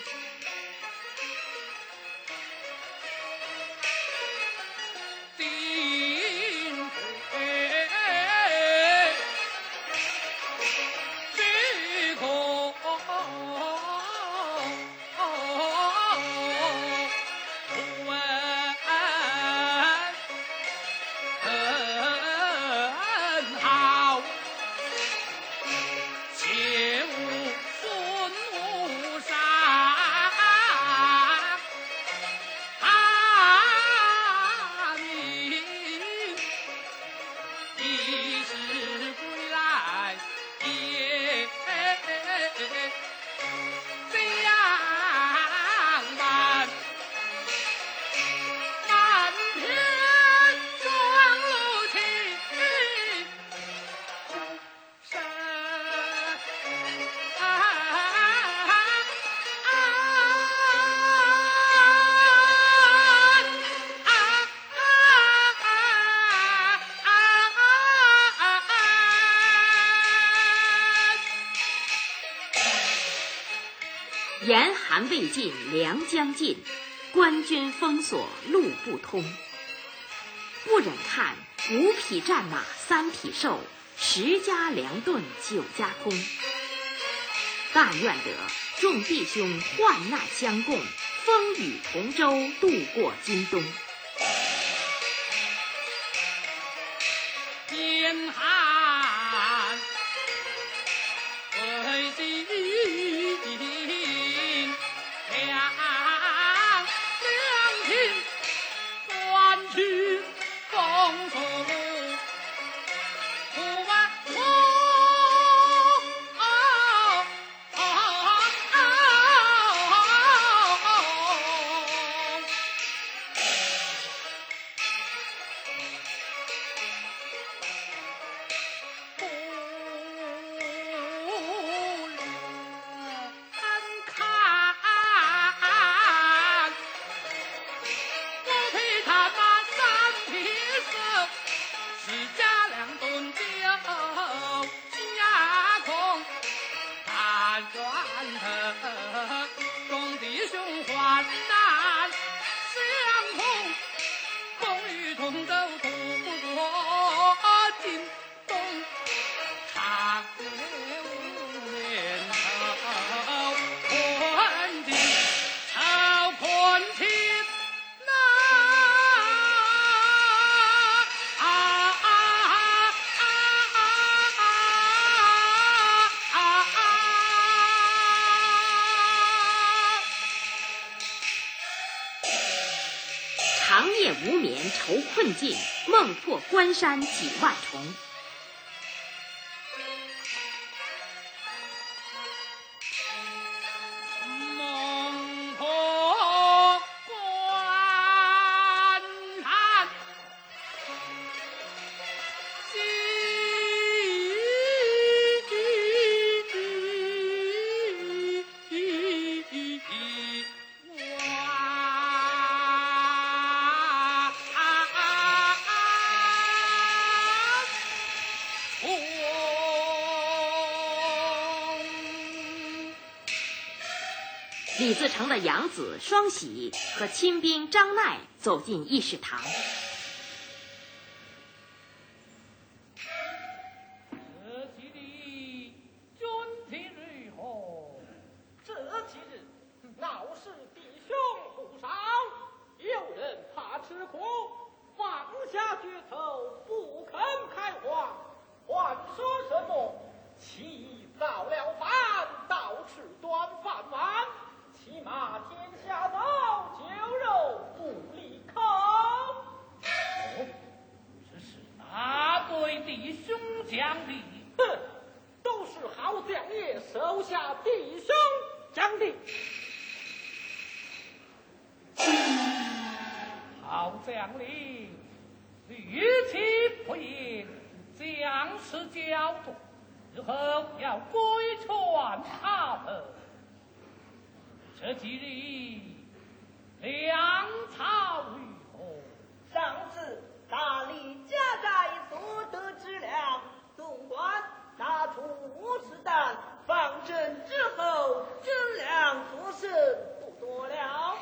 [SPEAKER 1] 严寒未尽，粮将尽，官军封锁，路不通。不忍看五匹战马三匹兽，十家粮顿九家空。但愿得众弟兄患难相共，风雨同舟，度过今冬。
[SPEAKER 3] 严寒未尽，两两情官军封锁，不管我
[SPEAKER 1] 长夜无眠愁困境，梦破关山几万重。 李自成的养子双喜和亲兵张鼐走进议事堂。
[SPEAKER 3] 这几日军情如何？这几日闹事弟兄不少，有人怕吃苦，放下决头不肯开荒，还说什么起早了饭，倒吃端饭碗。起码天下走，酒肉不离口。
[SPEAKER 2] 哦，这是哪对弟兄讲的？
[SPEAKER 3] 哼，都是好将爷手下弟兄讲的。
[SPEAKER 2] 好将领，语气不言，将士骄纵，日后要规劝他们。这几日粮草如何？
[SPEAKER 6] 上次大力加载所得之粮，总管拿出五十担，方阵之后，军粮所剩不多了。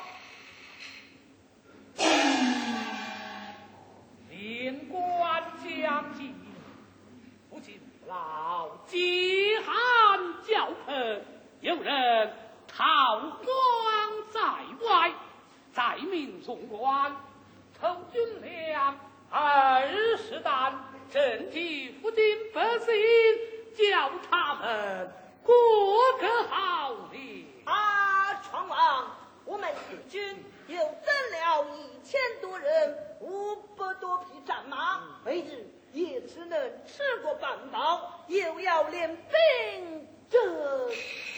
[SPEAKER 2] 连官将进，不仅老饥寒交迫，有人逃荒在外，在民送官，抽军粮二十担，赈济附近百姓，叫他们过个好年。
[SPEAKER 6] 啊，闯王，我们义军又增了一千多人，五百多匹战马，每日也只能吃过半饱，又要练兵，这。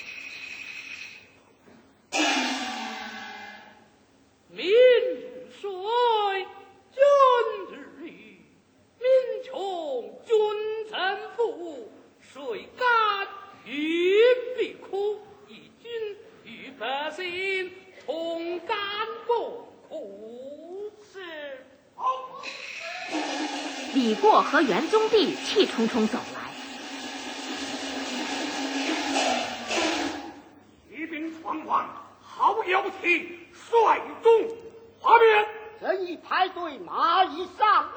[SPEAKER 2] 民日衰，君日益，民穷君臣富，谁甘于必苦？义军与百姓同甘共苦。
[SPEAKER 6] 是。
[SPEAKER 1] 李过和元宗帝气冲冲走来。
[SPEAKER 2] 骑兵闯王，好妖气！率众哗变，
[SPEAKER 3] 人已排队，马已上岸。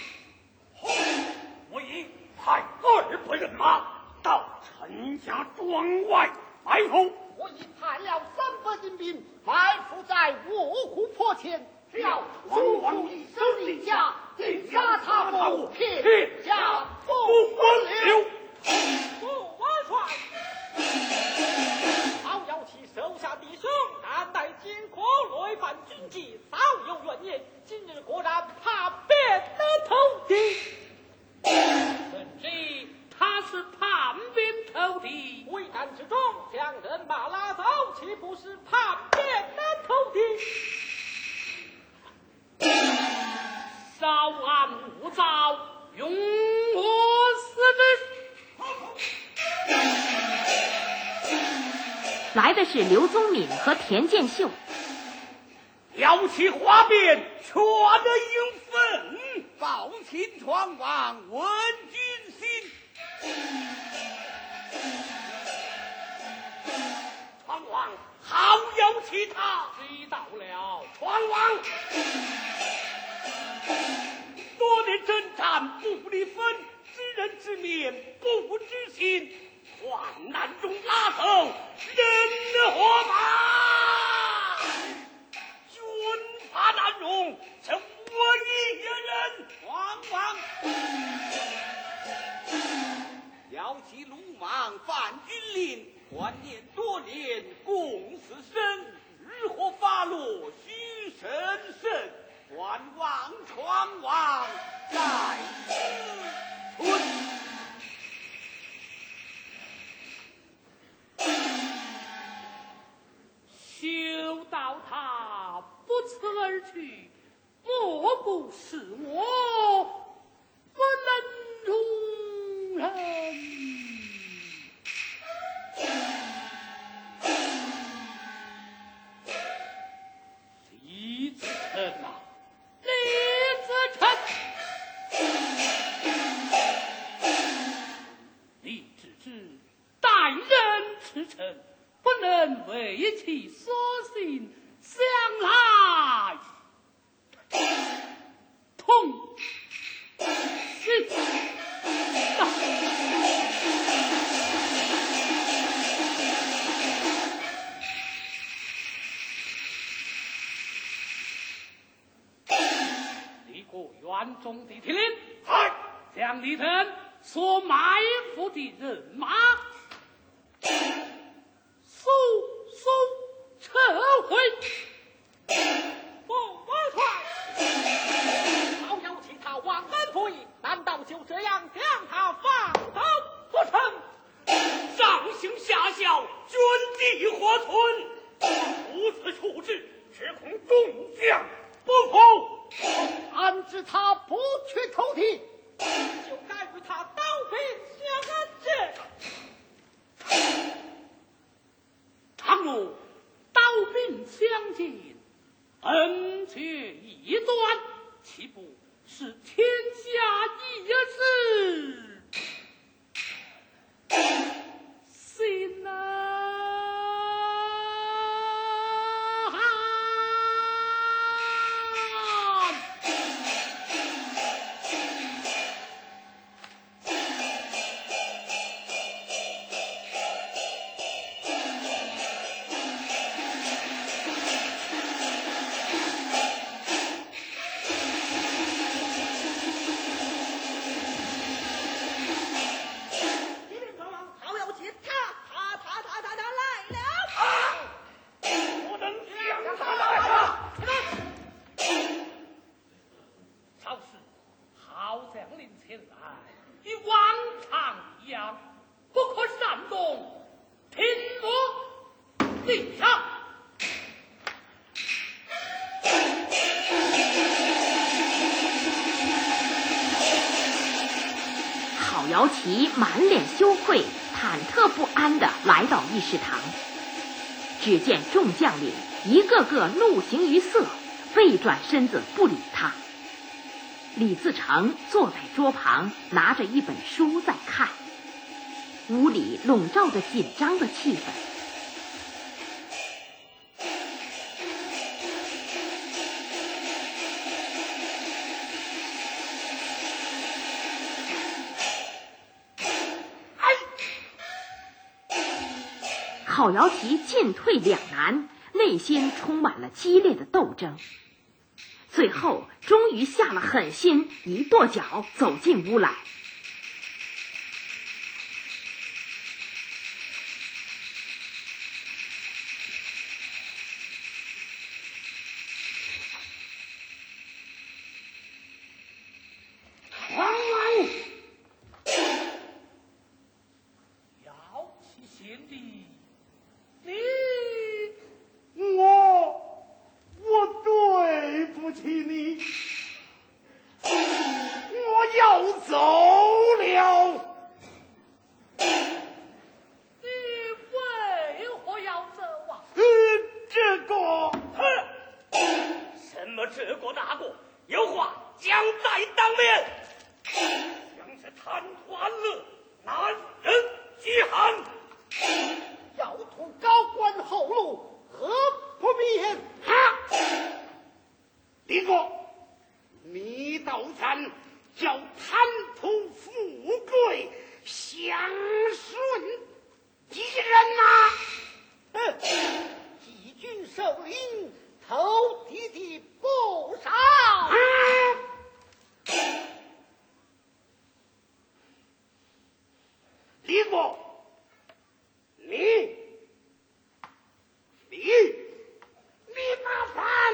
[SPEAKER 2] 我已派二百人马到陈家庄外埋伏。
[SPEAKER 3] 我已派了三百精兵埋伏在卧虎坡前，只要闯王一声令下，定杀他不天下不分留。不万岁！好要其手下弟兄担待艰苦，累犯军纪，早有怨言。今日果然怕变了头地。
[SPEAKER 2] 甚至他是叛变投敌，
[SPEAKER 3] 危难之中将人马拉走，岂不是叛变了头地？
[SPEAKER 2] 稍安勿躁，容我思之。
[SPEAKER 1] 来的是刘宗敏和田建秀。
[SPEAKER 4] 摇起花鞭，全的应分，报秦闯王，问军心。闯王，好摇起他，
[SPEAKER 2] 知道了。
[SPEAKER 4] 闯王，多年征战不离分，知人知面不知心，患难中拉走人火把，军法难容，这我一人往往摇起鲁莽犯军令，万年多年共死生，日火发落须审慎，万
[SPEAKER 2] 王闯王在此村。
[SPEAKER 3] 休到他不辞而去，莫不是我不能容忍。李自成啊，李自成，你只知待人驰骋，不能为其所行，想来痛心啊！李国园中的铁林，
[SPEAKER 2] 嗨，
[SPEAKER 3] 将李腾所埋伏的人马速速撤回。
[SPEAKER 6] 不我传，好要其他忘恩负义，难道就这样将他放走不成？
[SPEAKER 2] 上行下效，军地活存，如此处置，只恐众将不服。
[SPEAKER 6] 安知他不去投敌，就该与他刀兵相见。
[SPEAKER 3] 倘若刀兵相见，恩决一断，岂不是天下一事？心啊！
[SPEAKER 1] 姚琦满脸羞愧，忐忑不安地来到议事堂，只见众将领一个个怒形于色，背转身子不理他。李自成坐在桌旁，拿着一本书在看，屋里笼罩着紧张的气氛。郝瑶琪进退两难，内心充满了激烈的斗争。最后终于下了狠心，一跺脚走进屋来。
[SPEAKER 2] 皇王，
[SPEAKER 3] 姚琦贤弟，你
[SPEAKER 4] 我我对不起你，我要走了。
[SPEAKER 3] 你为何要走啊？
[SPEAKER 4] 呃，这个，
[SPEAKER 2] 哼，什么这国大国，有话讲在当面，像是贪图安乐，难人饥寒。
[SPEAKER 6] 要图高官厚禄，何不便？
[SPEAKER 4] 哈！李国，你倒咱叫贪图富贵，享顺敌人呐！
[SPEAKER 6] 哼，义军首领投敌的不少。
[SPEAKER 4] 啊！李国，你你你麻烦！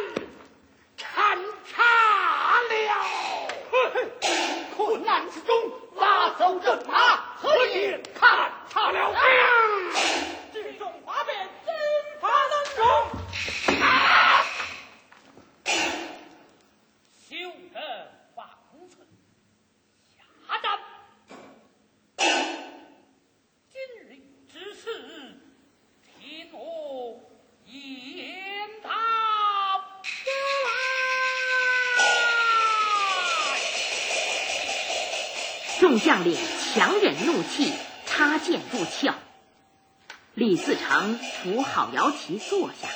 [SPEAKER 1] 众将领强忍怒气，插剑入鞘。李自成扶好摇旗坐下。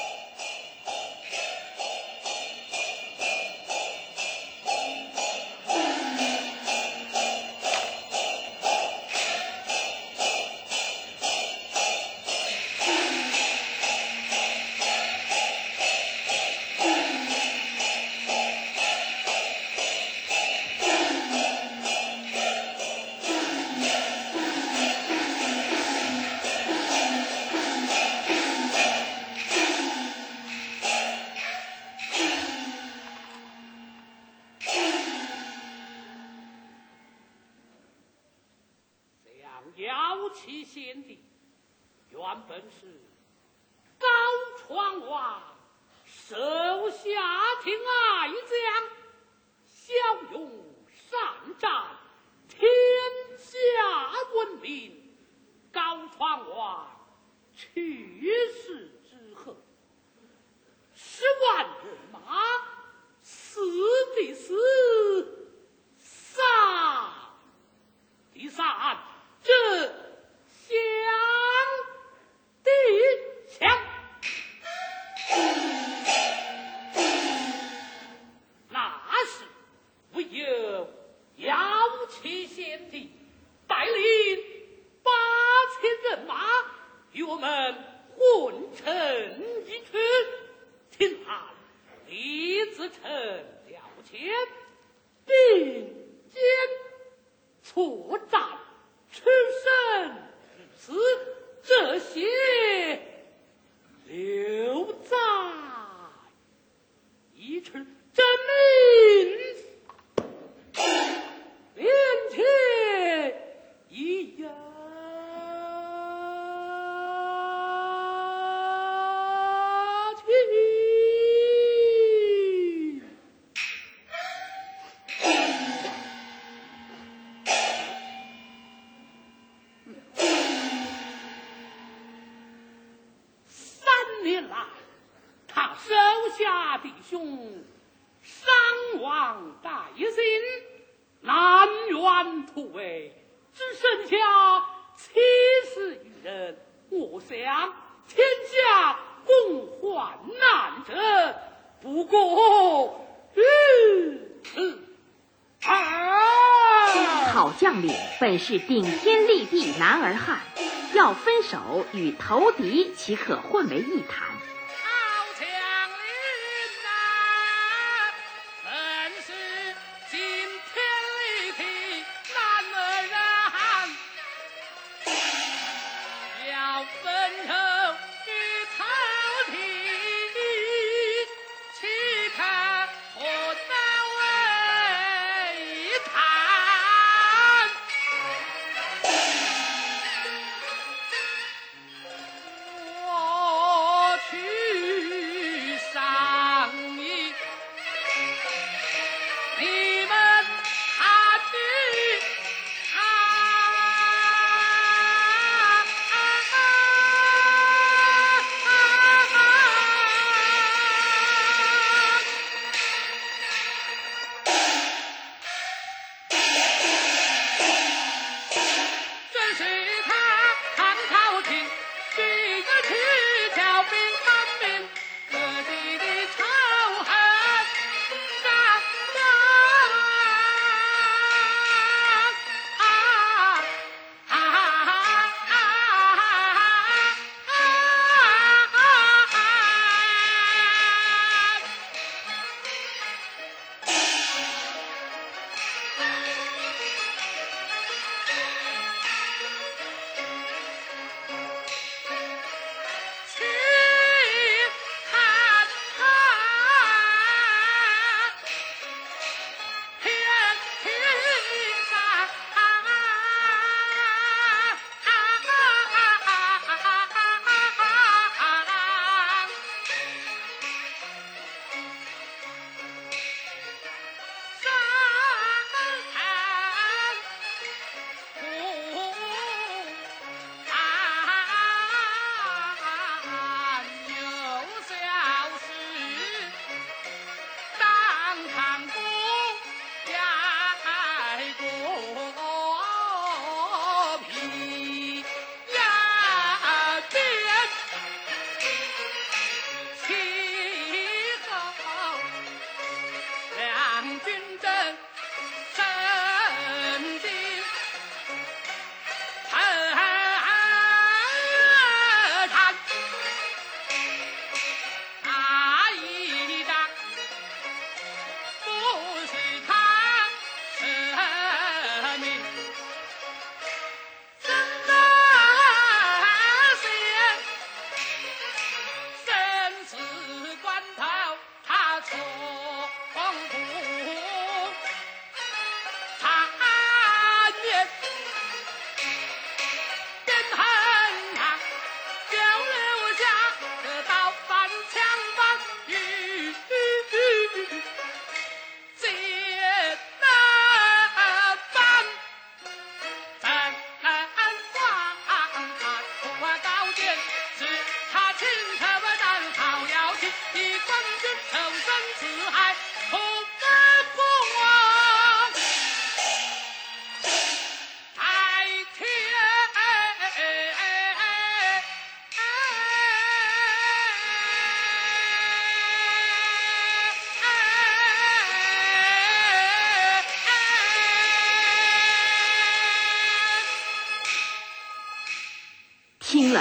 [SPEAKER 3] 摇旗献帝，原本是高川王手下听爱将，骁勇善战，天下闻名。高川王去世之后，十万人马死的死，杀的杀，这相的相。那时唯有摇旗献帝带领八千人马与我们混成一处，听喊李自成了前，并肩作战，出生至此，这些留在一处证明面前一样。年来，他手下弟兄伤亡殆尽，南辕突围，只剩下七十余人。我想天下共患难者不过如此。啊！
[SPEAKER 1] 好将领本是顶天立地男儿汉，要分手与投敌，岂可混为一谈？
[SPEAKER 3] 好将领啊，本是惊天立地男儿汉，要分手与投敌，岂可混为一谈？我去。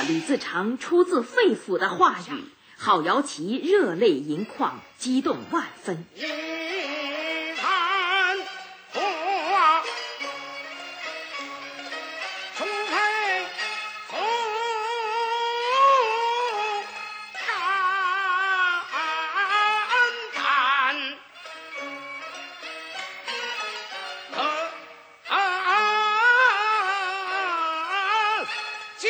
[SPEAKER 1] 李自成出自肺腑的话语，郝瑶琪热泪盈眶，激动万分。
[SPEAKER 4] 一盘花，重配红肝胆，可见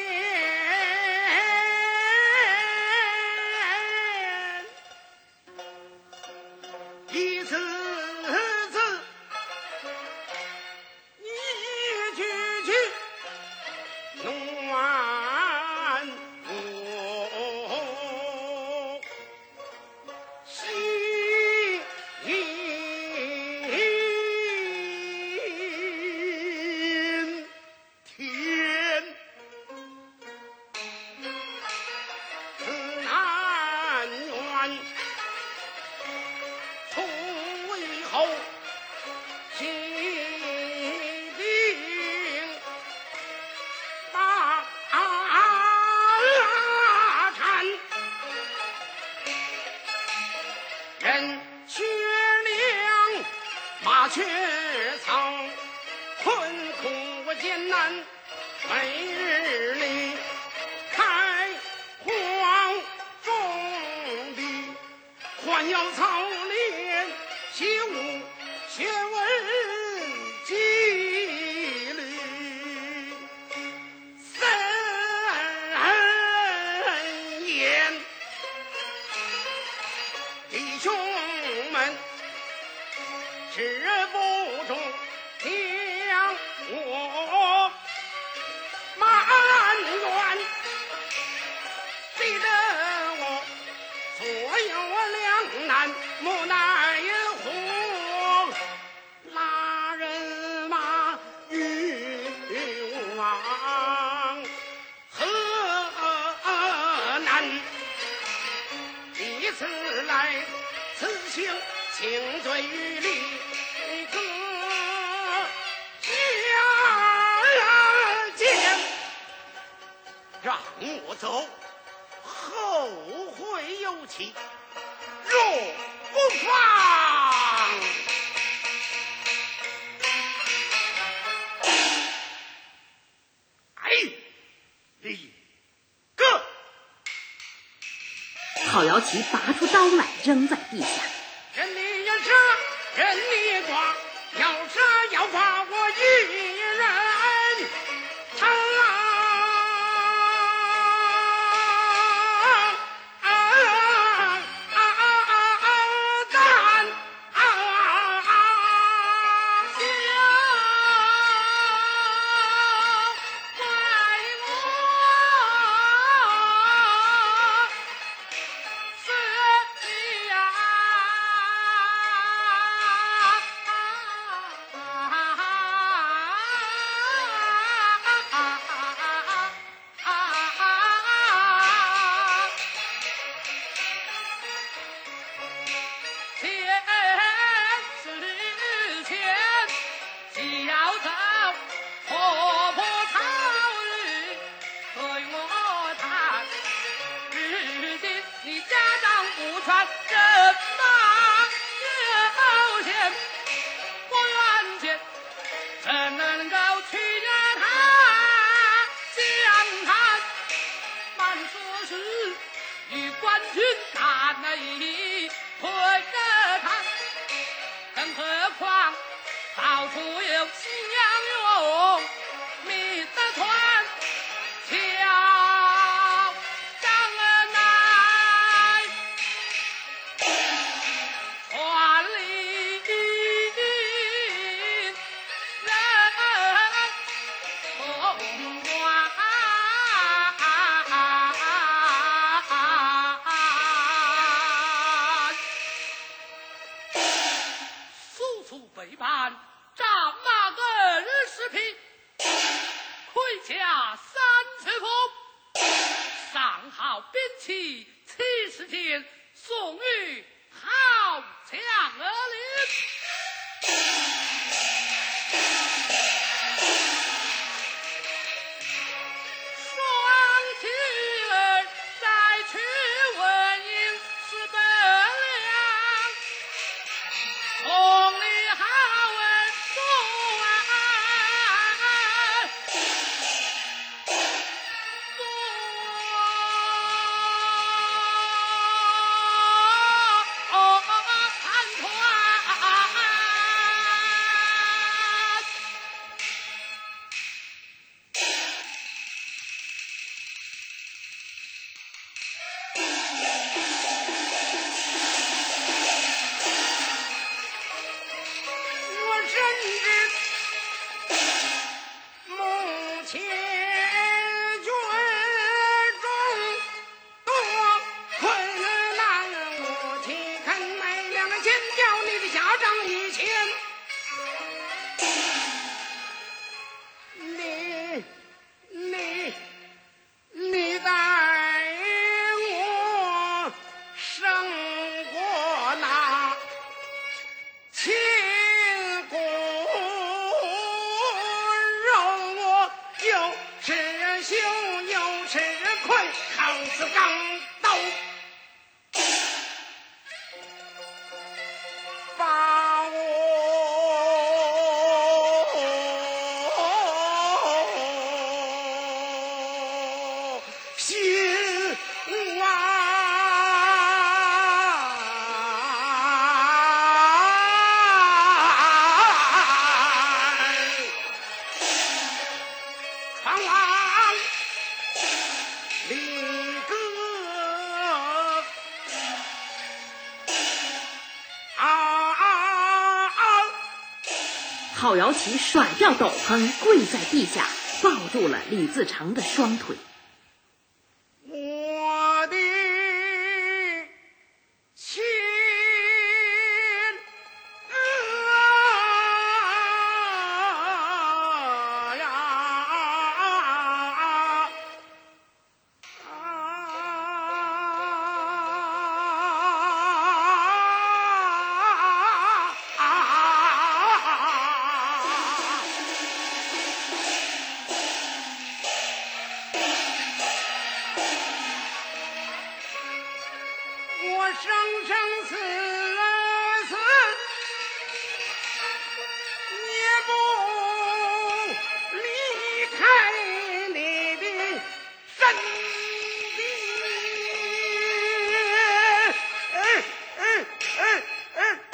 [SPEAKER 4] 一次次，一句句暖我心田。此难怨，从以后起兵大战，人血粮，马却草，困苦艰难，每日里开荒种地，还要操练习武学文纪律，森严。弟兄们，止不住将我埋怨，逼得我左右两难，无奈何拉人马运往河南。第一次来此行，请罪于李个家见，让我走，后会有期，若不放。哎，李个
[SPEAKER 1] 郝瑶琪拔出刀来，扔在地下。
[SPEAKER 4] 人你要杀，人你剐，要杀要剐我一人唱。双
[SPEAKER 1] 郝瑶琪甩掉斗篷，跪在地下，抱住了李自成的双腿。
[SPEAKER 4] 我的亲儿呀！我生生死死也不离开你的身边。嗯嗯嗯嗯嗯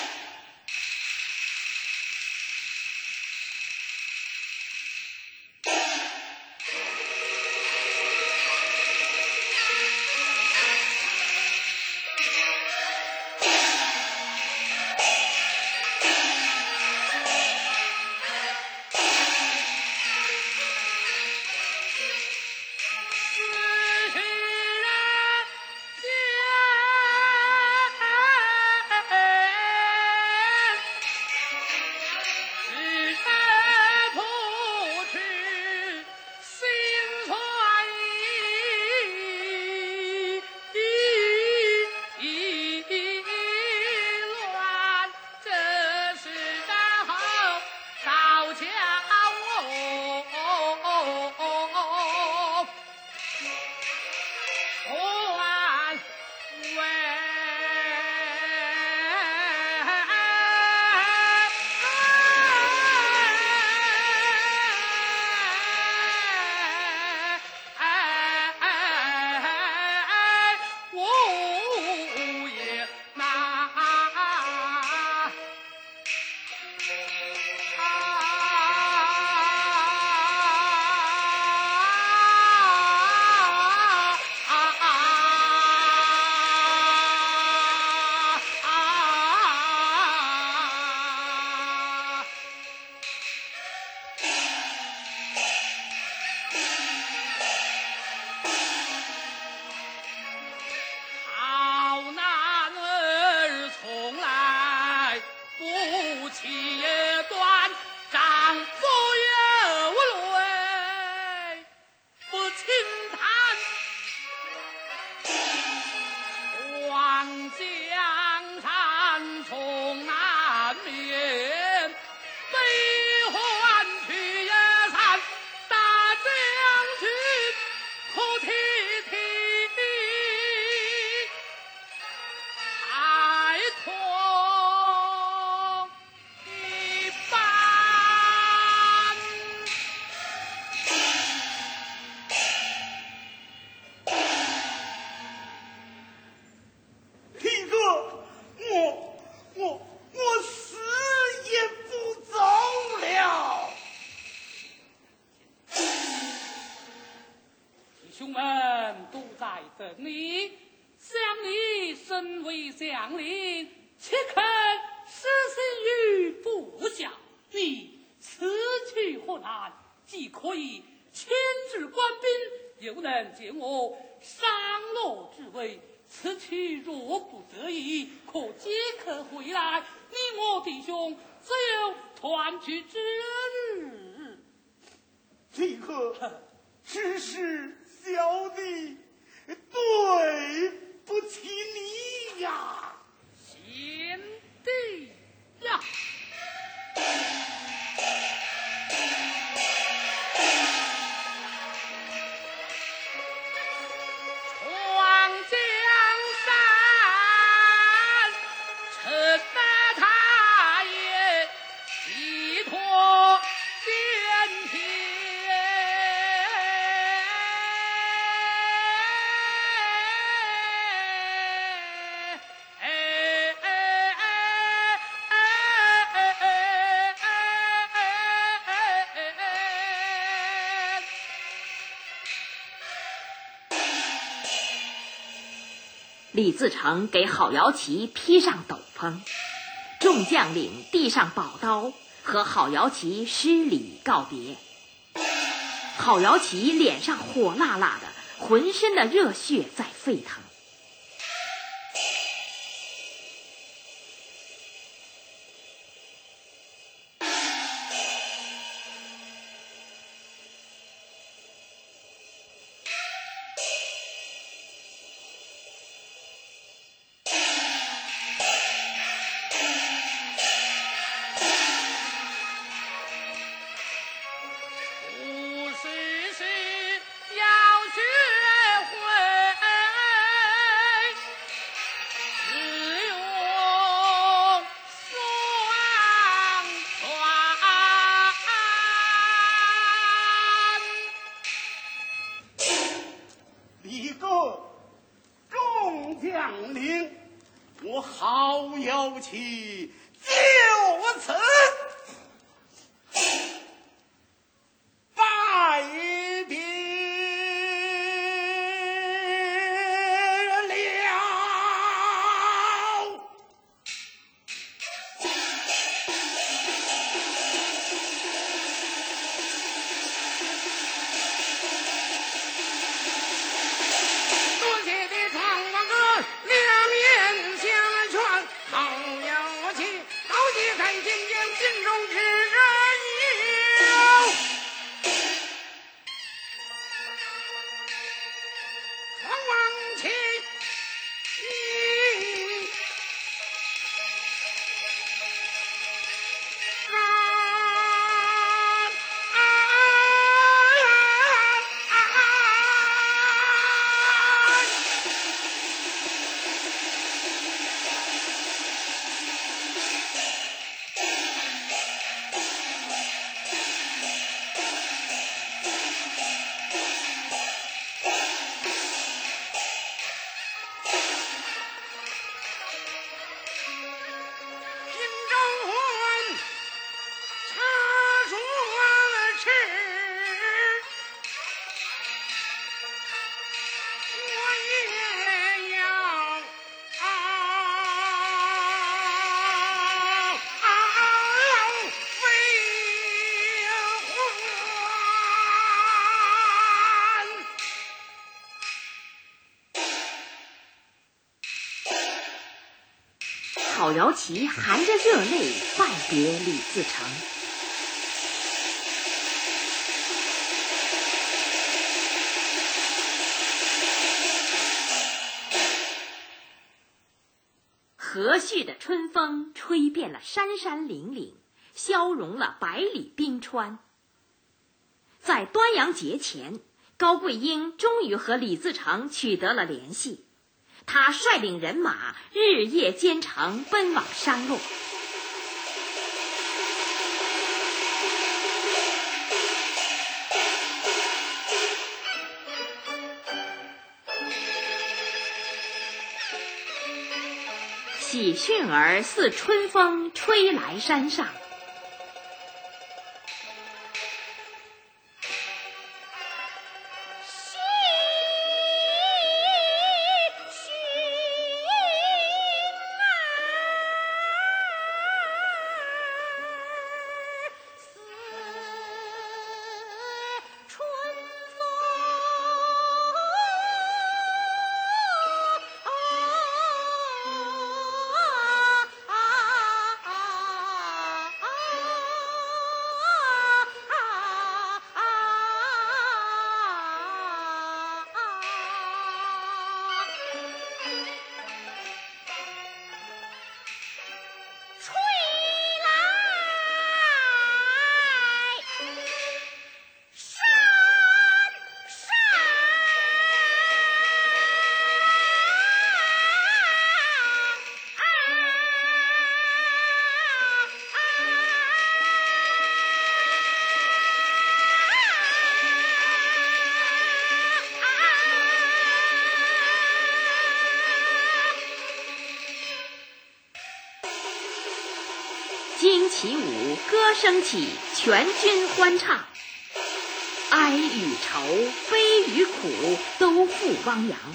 [SPEAKER 3] 兄们都在等你，想你身为将领，岂肯失信于部下？你此去河南，既可以牵制官兵，又能见我上落之位。此去若不得已，可即刻回来，你我弟兄只有团聚之日。
[SPEAKER 4] 这个只是小弟对不起你呀，
[SPEAKER 3] 贤弟呀！闯江山，臣乃他也，寄托先天。
[SPEAKER 1] 李自成给郝瑶琪披上斗篷，众将领递上宝刀， 和郝瑶琪施礼告别。郝瑶琪脸上火辣辣的，浑身的热血在沸腾。
[SPEAKER 4] 好有气，就此拜别了。多谢的闯王哥两眼相劝，好有气，高兴在今天心中只有闯王气。
[SPEAKER 1] 郝瑶琪含着热泪拜别李自成。和煦的春风吹遍了山山岭岭，消融了百里冰川。在端阳节前，高桂英终于和李自成取得了联系。他率领人马日夜兼程，奔往山路。喜讯儿似春风吹来山上，旌旗舞，歌声起，全军欢唱。哀与愁，悲与苦，都付汪洋。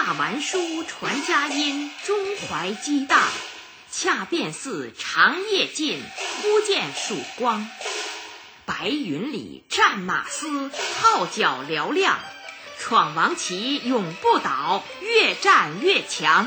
[SPEAKER 1] 罢完书传佳音，中怀激荡。恰便似长夜尽，忽见曙光。白云里战马嘶，号角嘹亮。闯王旗永不倒，越战越强。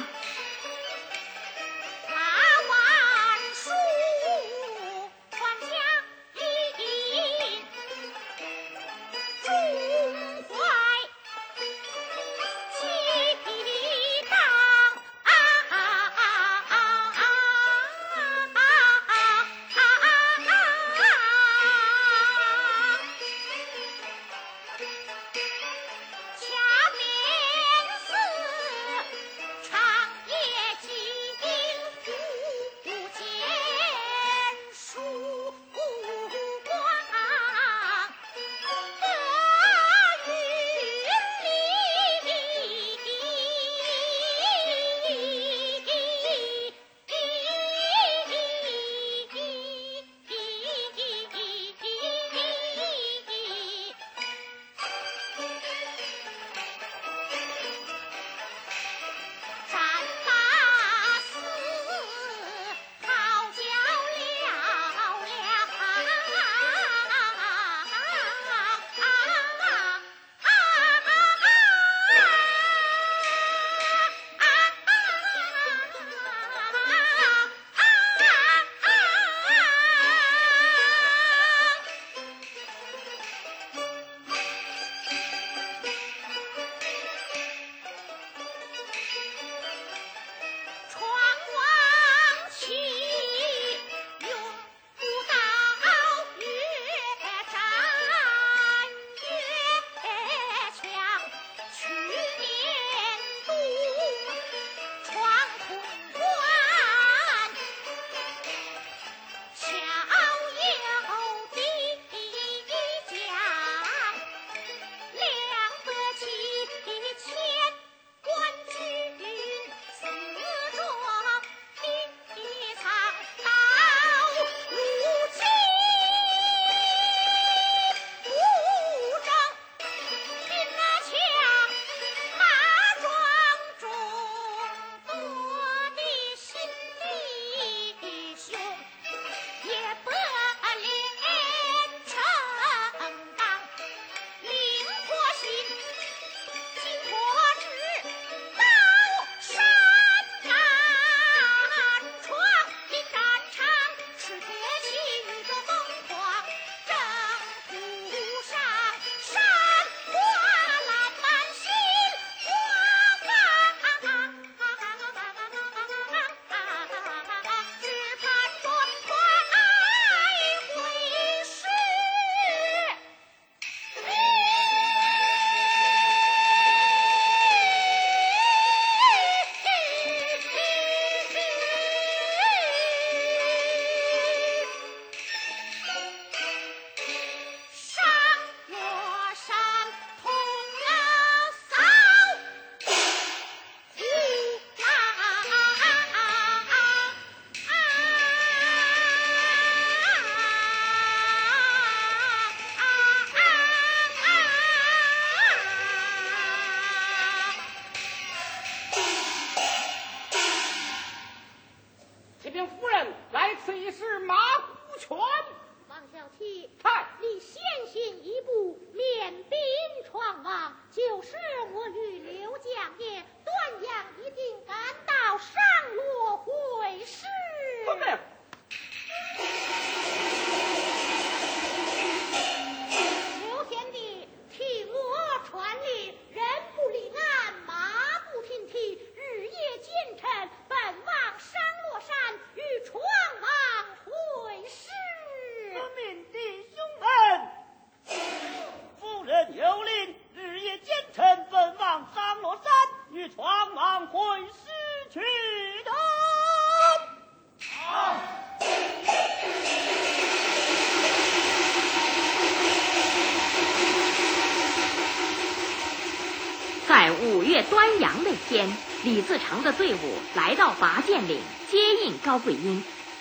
[SPEAKER 1] 在五月端阳那天，李自成的队伍来到拔剑岭接应高桂英。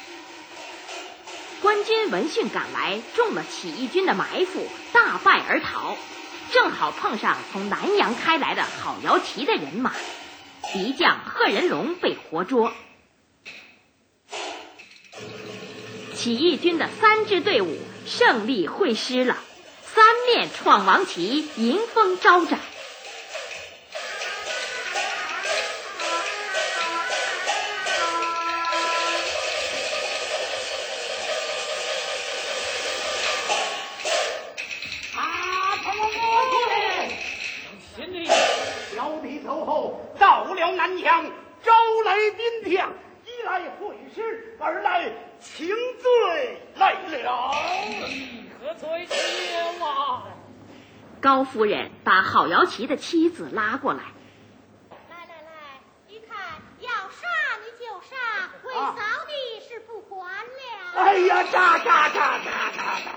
[SPEAKER 1] 官军闻讯赶来，中了起义军的埋伏，大败而逃，正好碰上从南阳开来的郝瑶琪的人马。 敌将贺人龙被活捉。起义军的三支队伍胜利会师了，三面闯王旗迎风招展。
[SPEAKER 4] 到了南阳，招来兵将，一来会师，二来请罪来了。
[SPEAKER 3] 何罪求啊？
[SPEAKER 1] 高夫人把郝瑶琪的妻子拉过来。
[SPEAKER 5] 来来来，你看，要杀你就杀，为嫂的是不管了。
[SPEAKER 4] 哎呀，杀杀杀杀杀杀！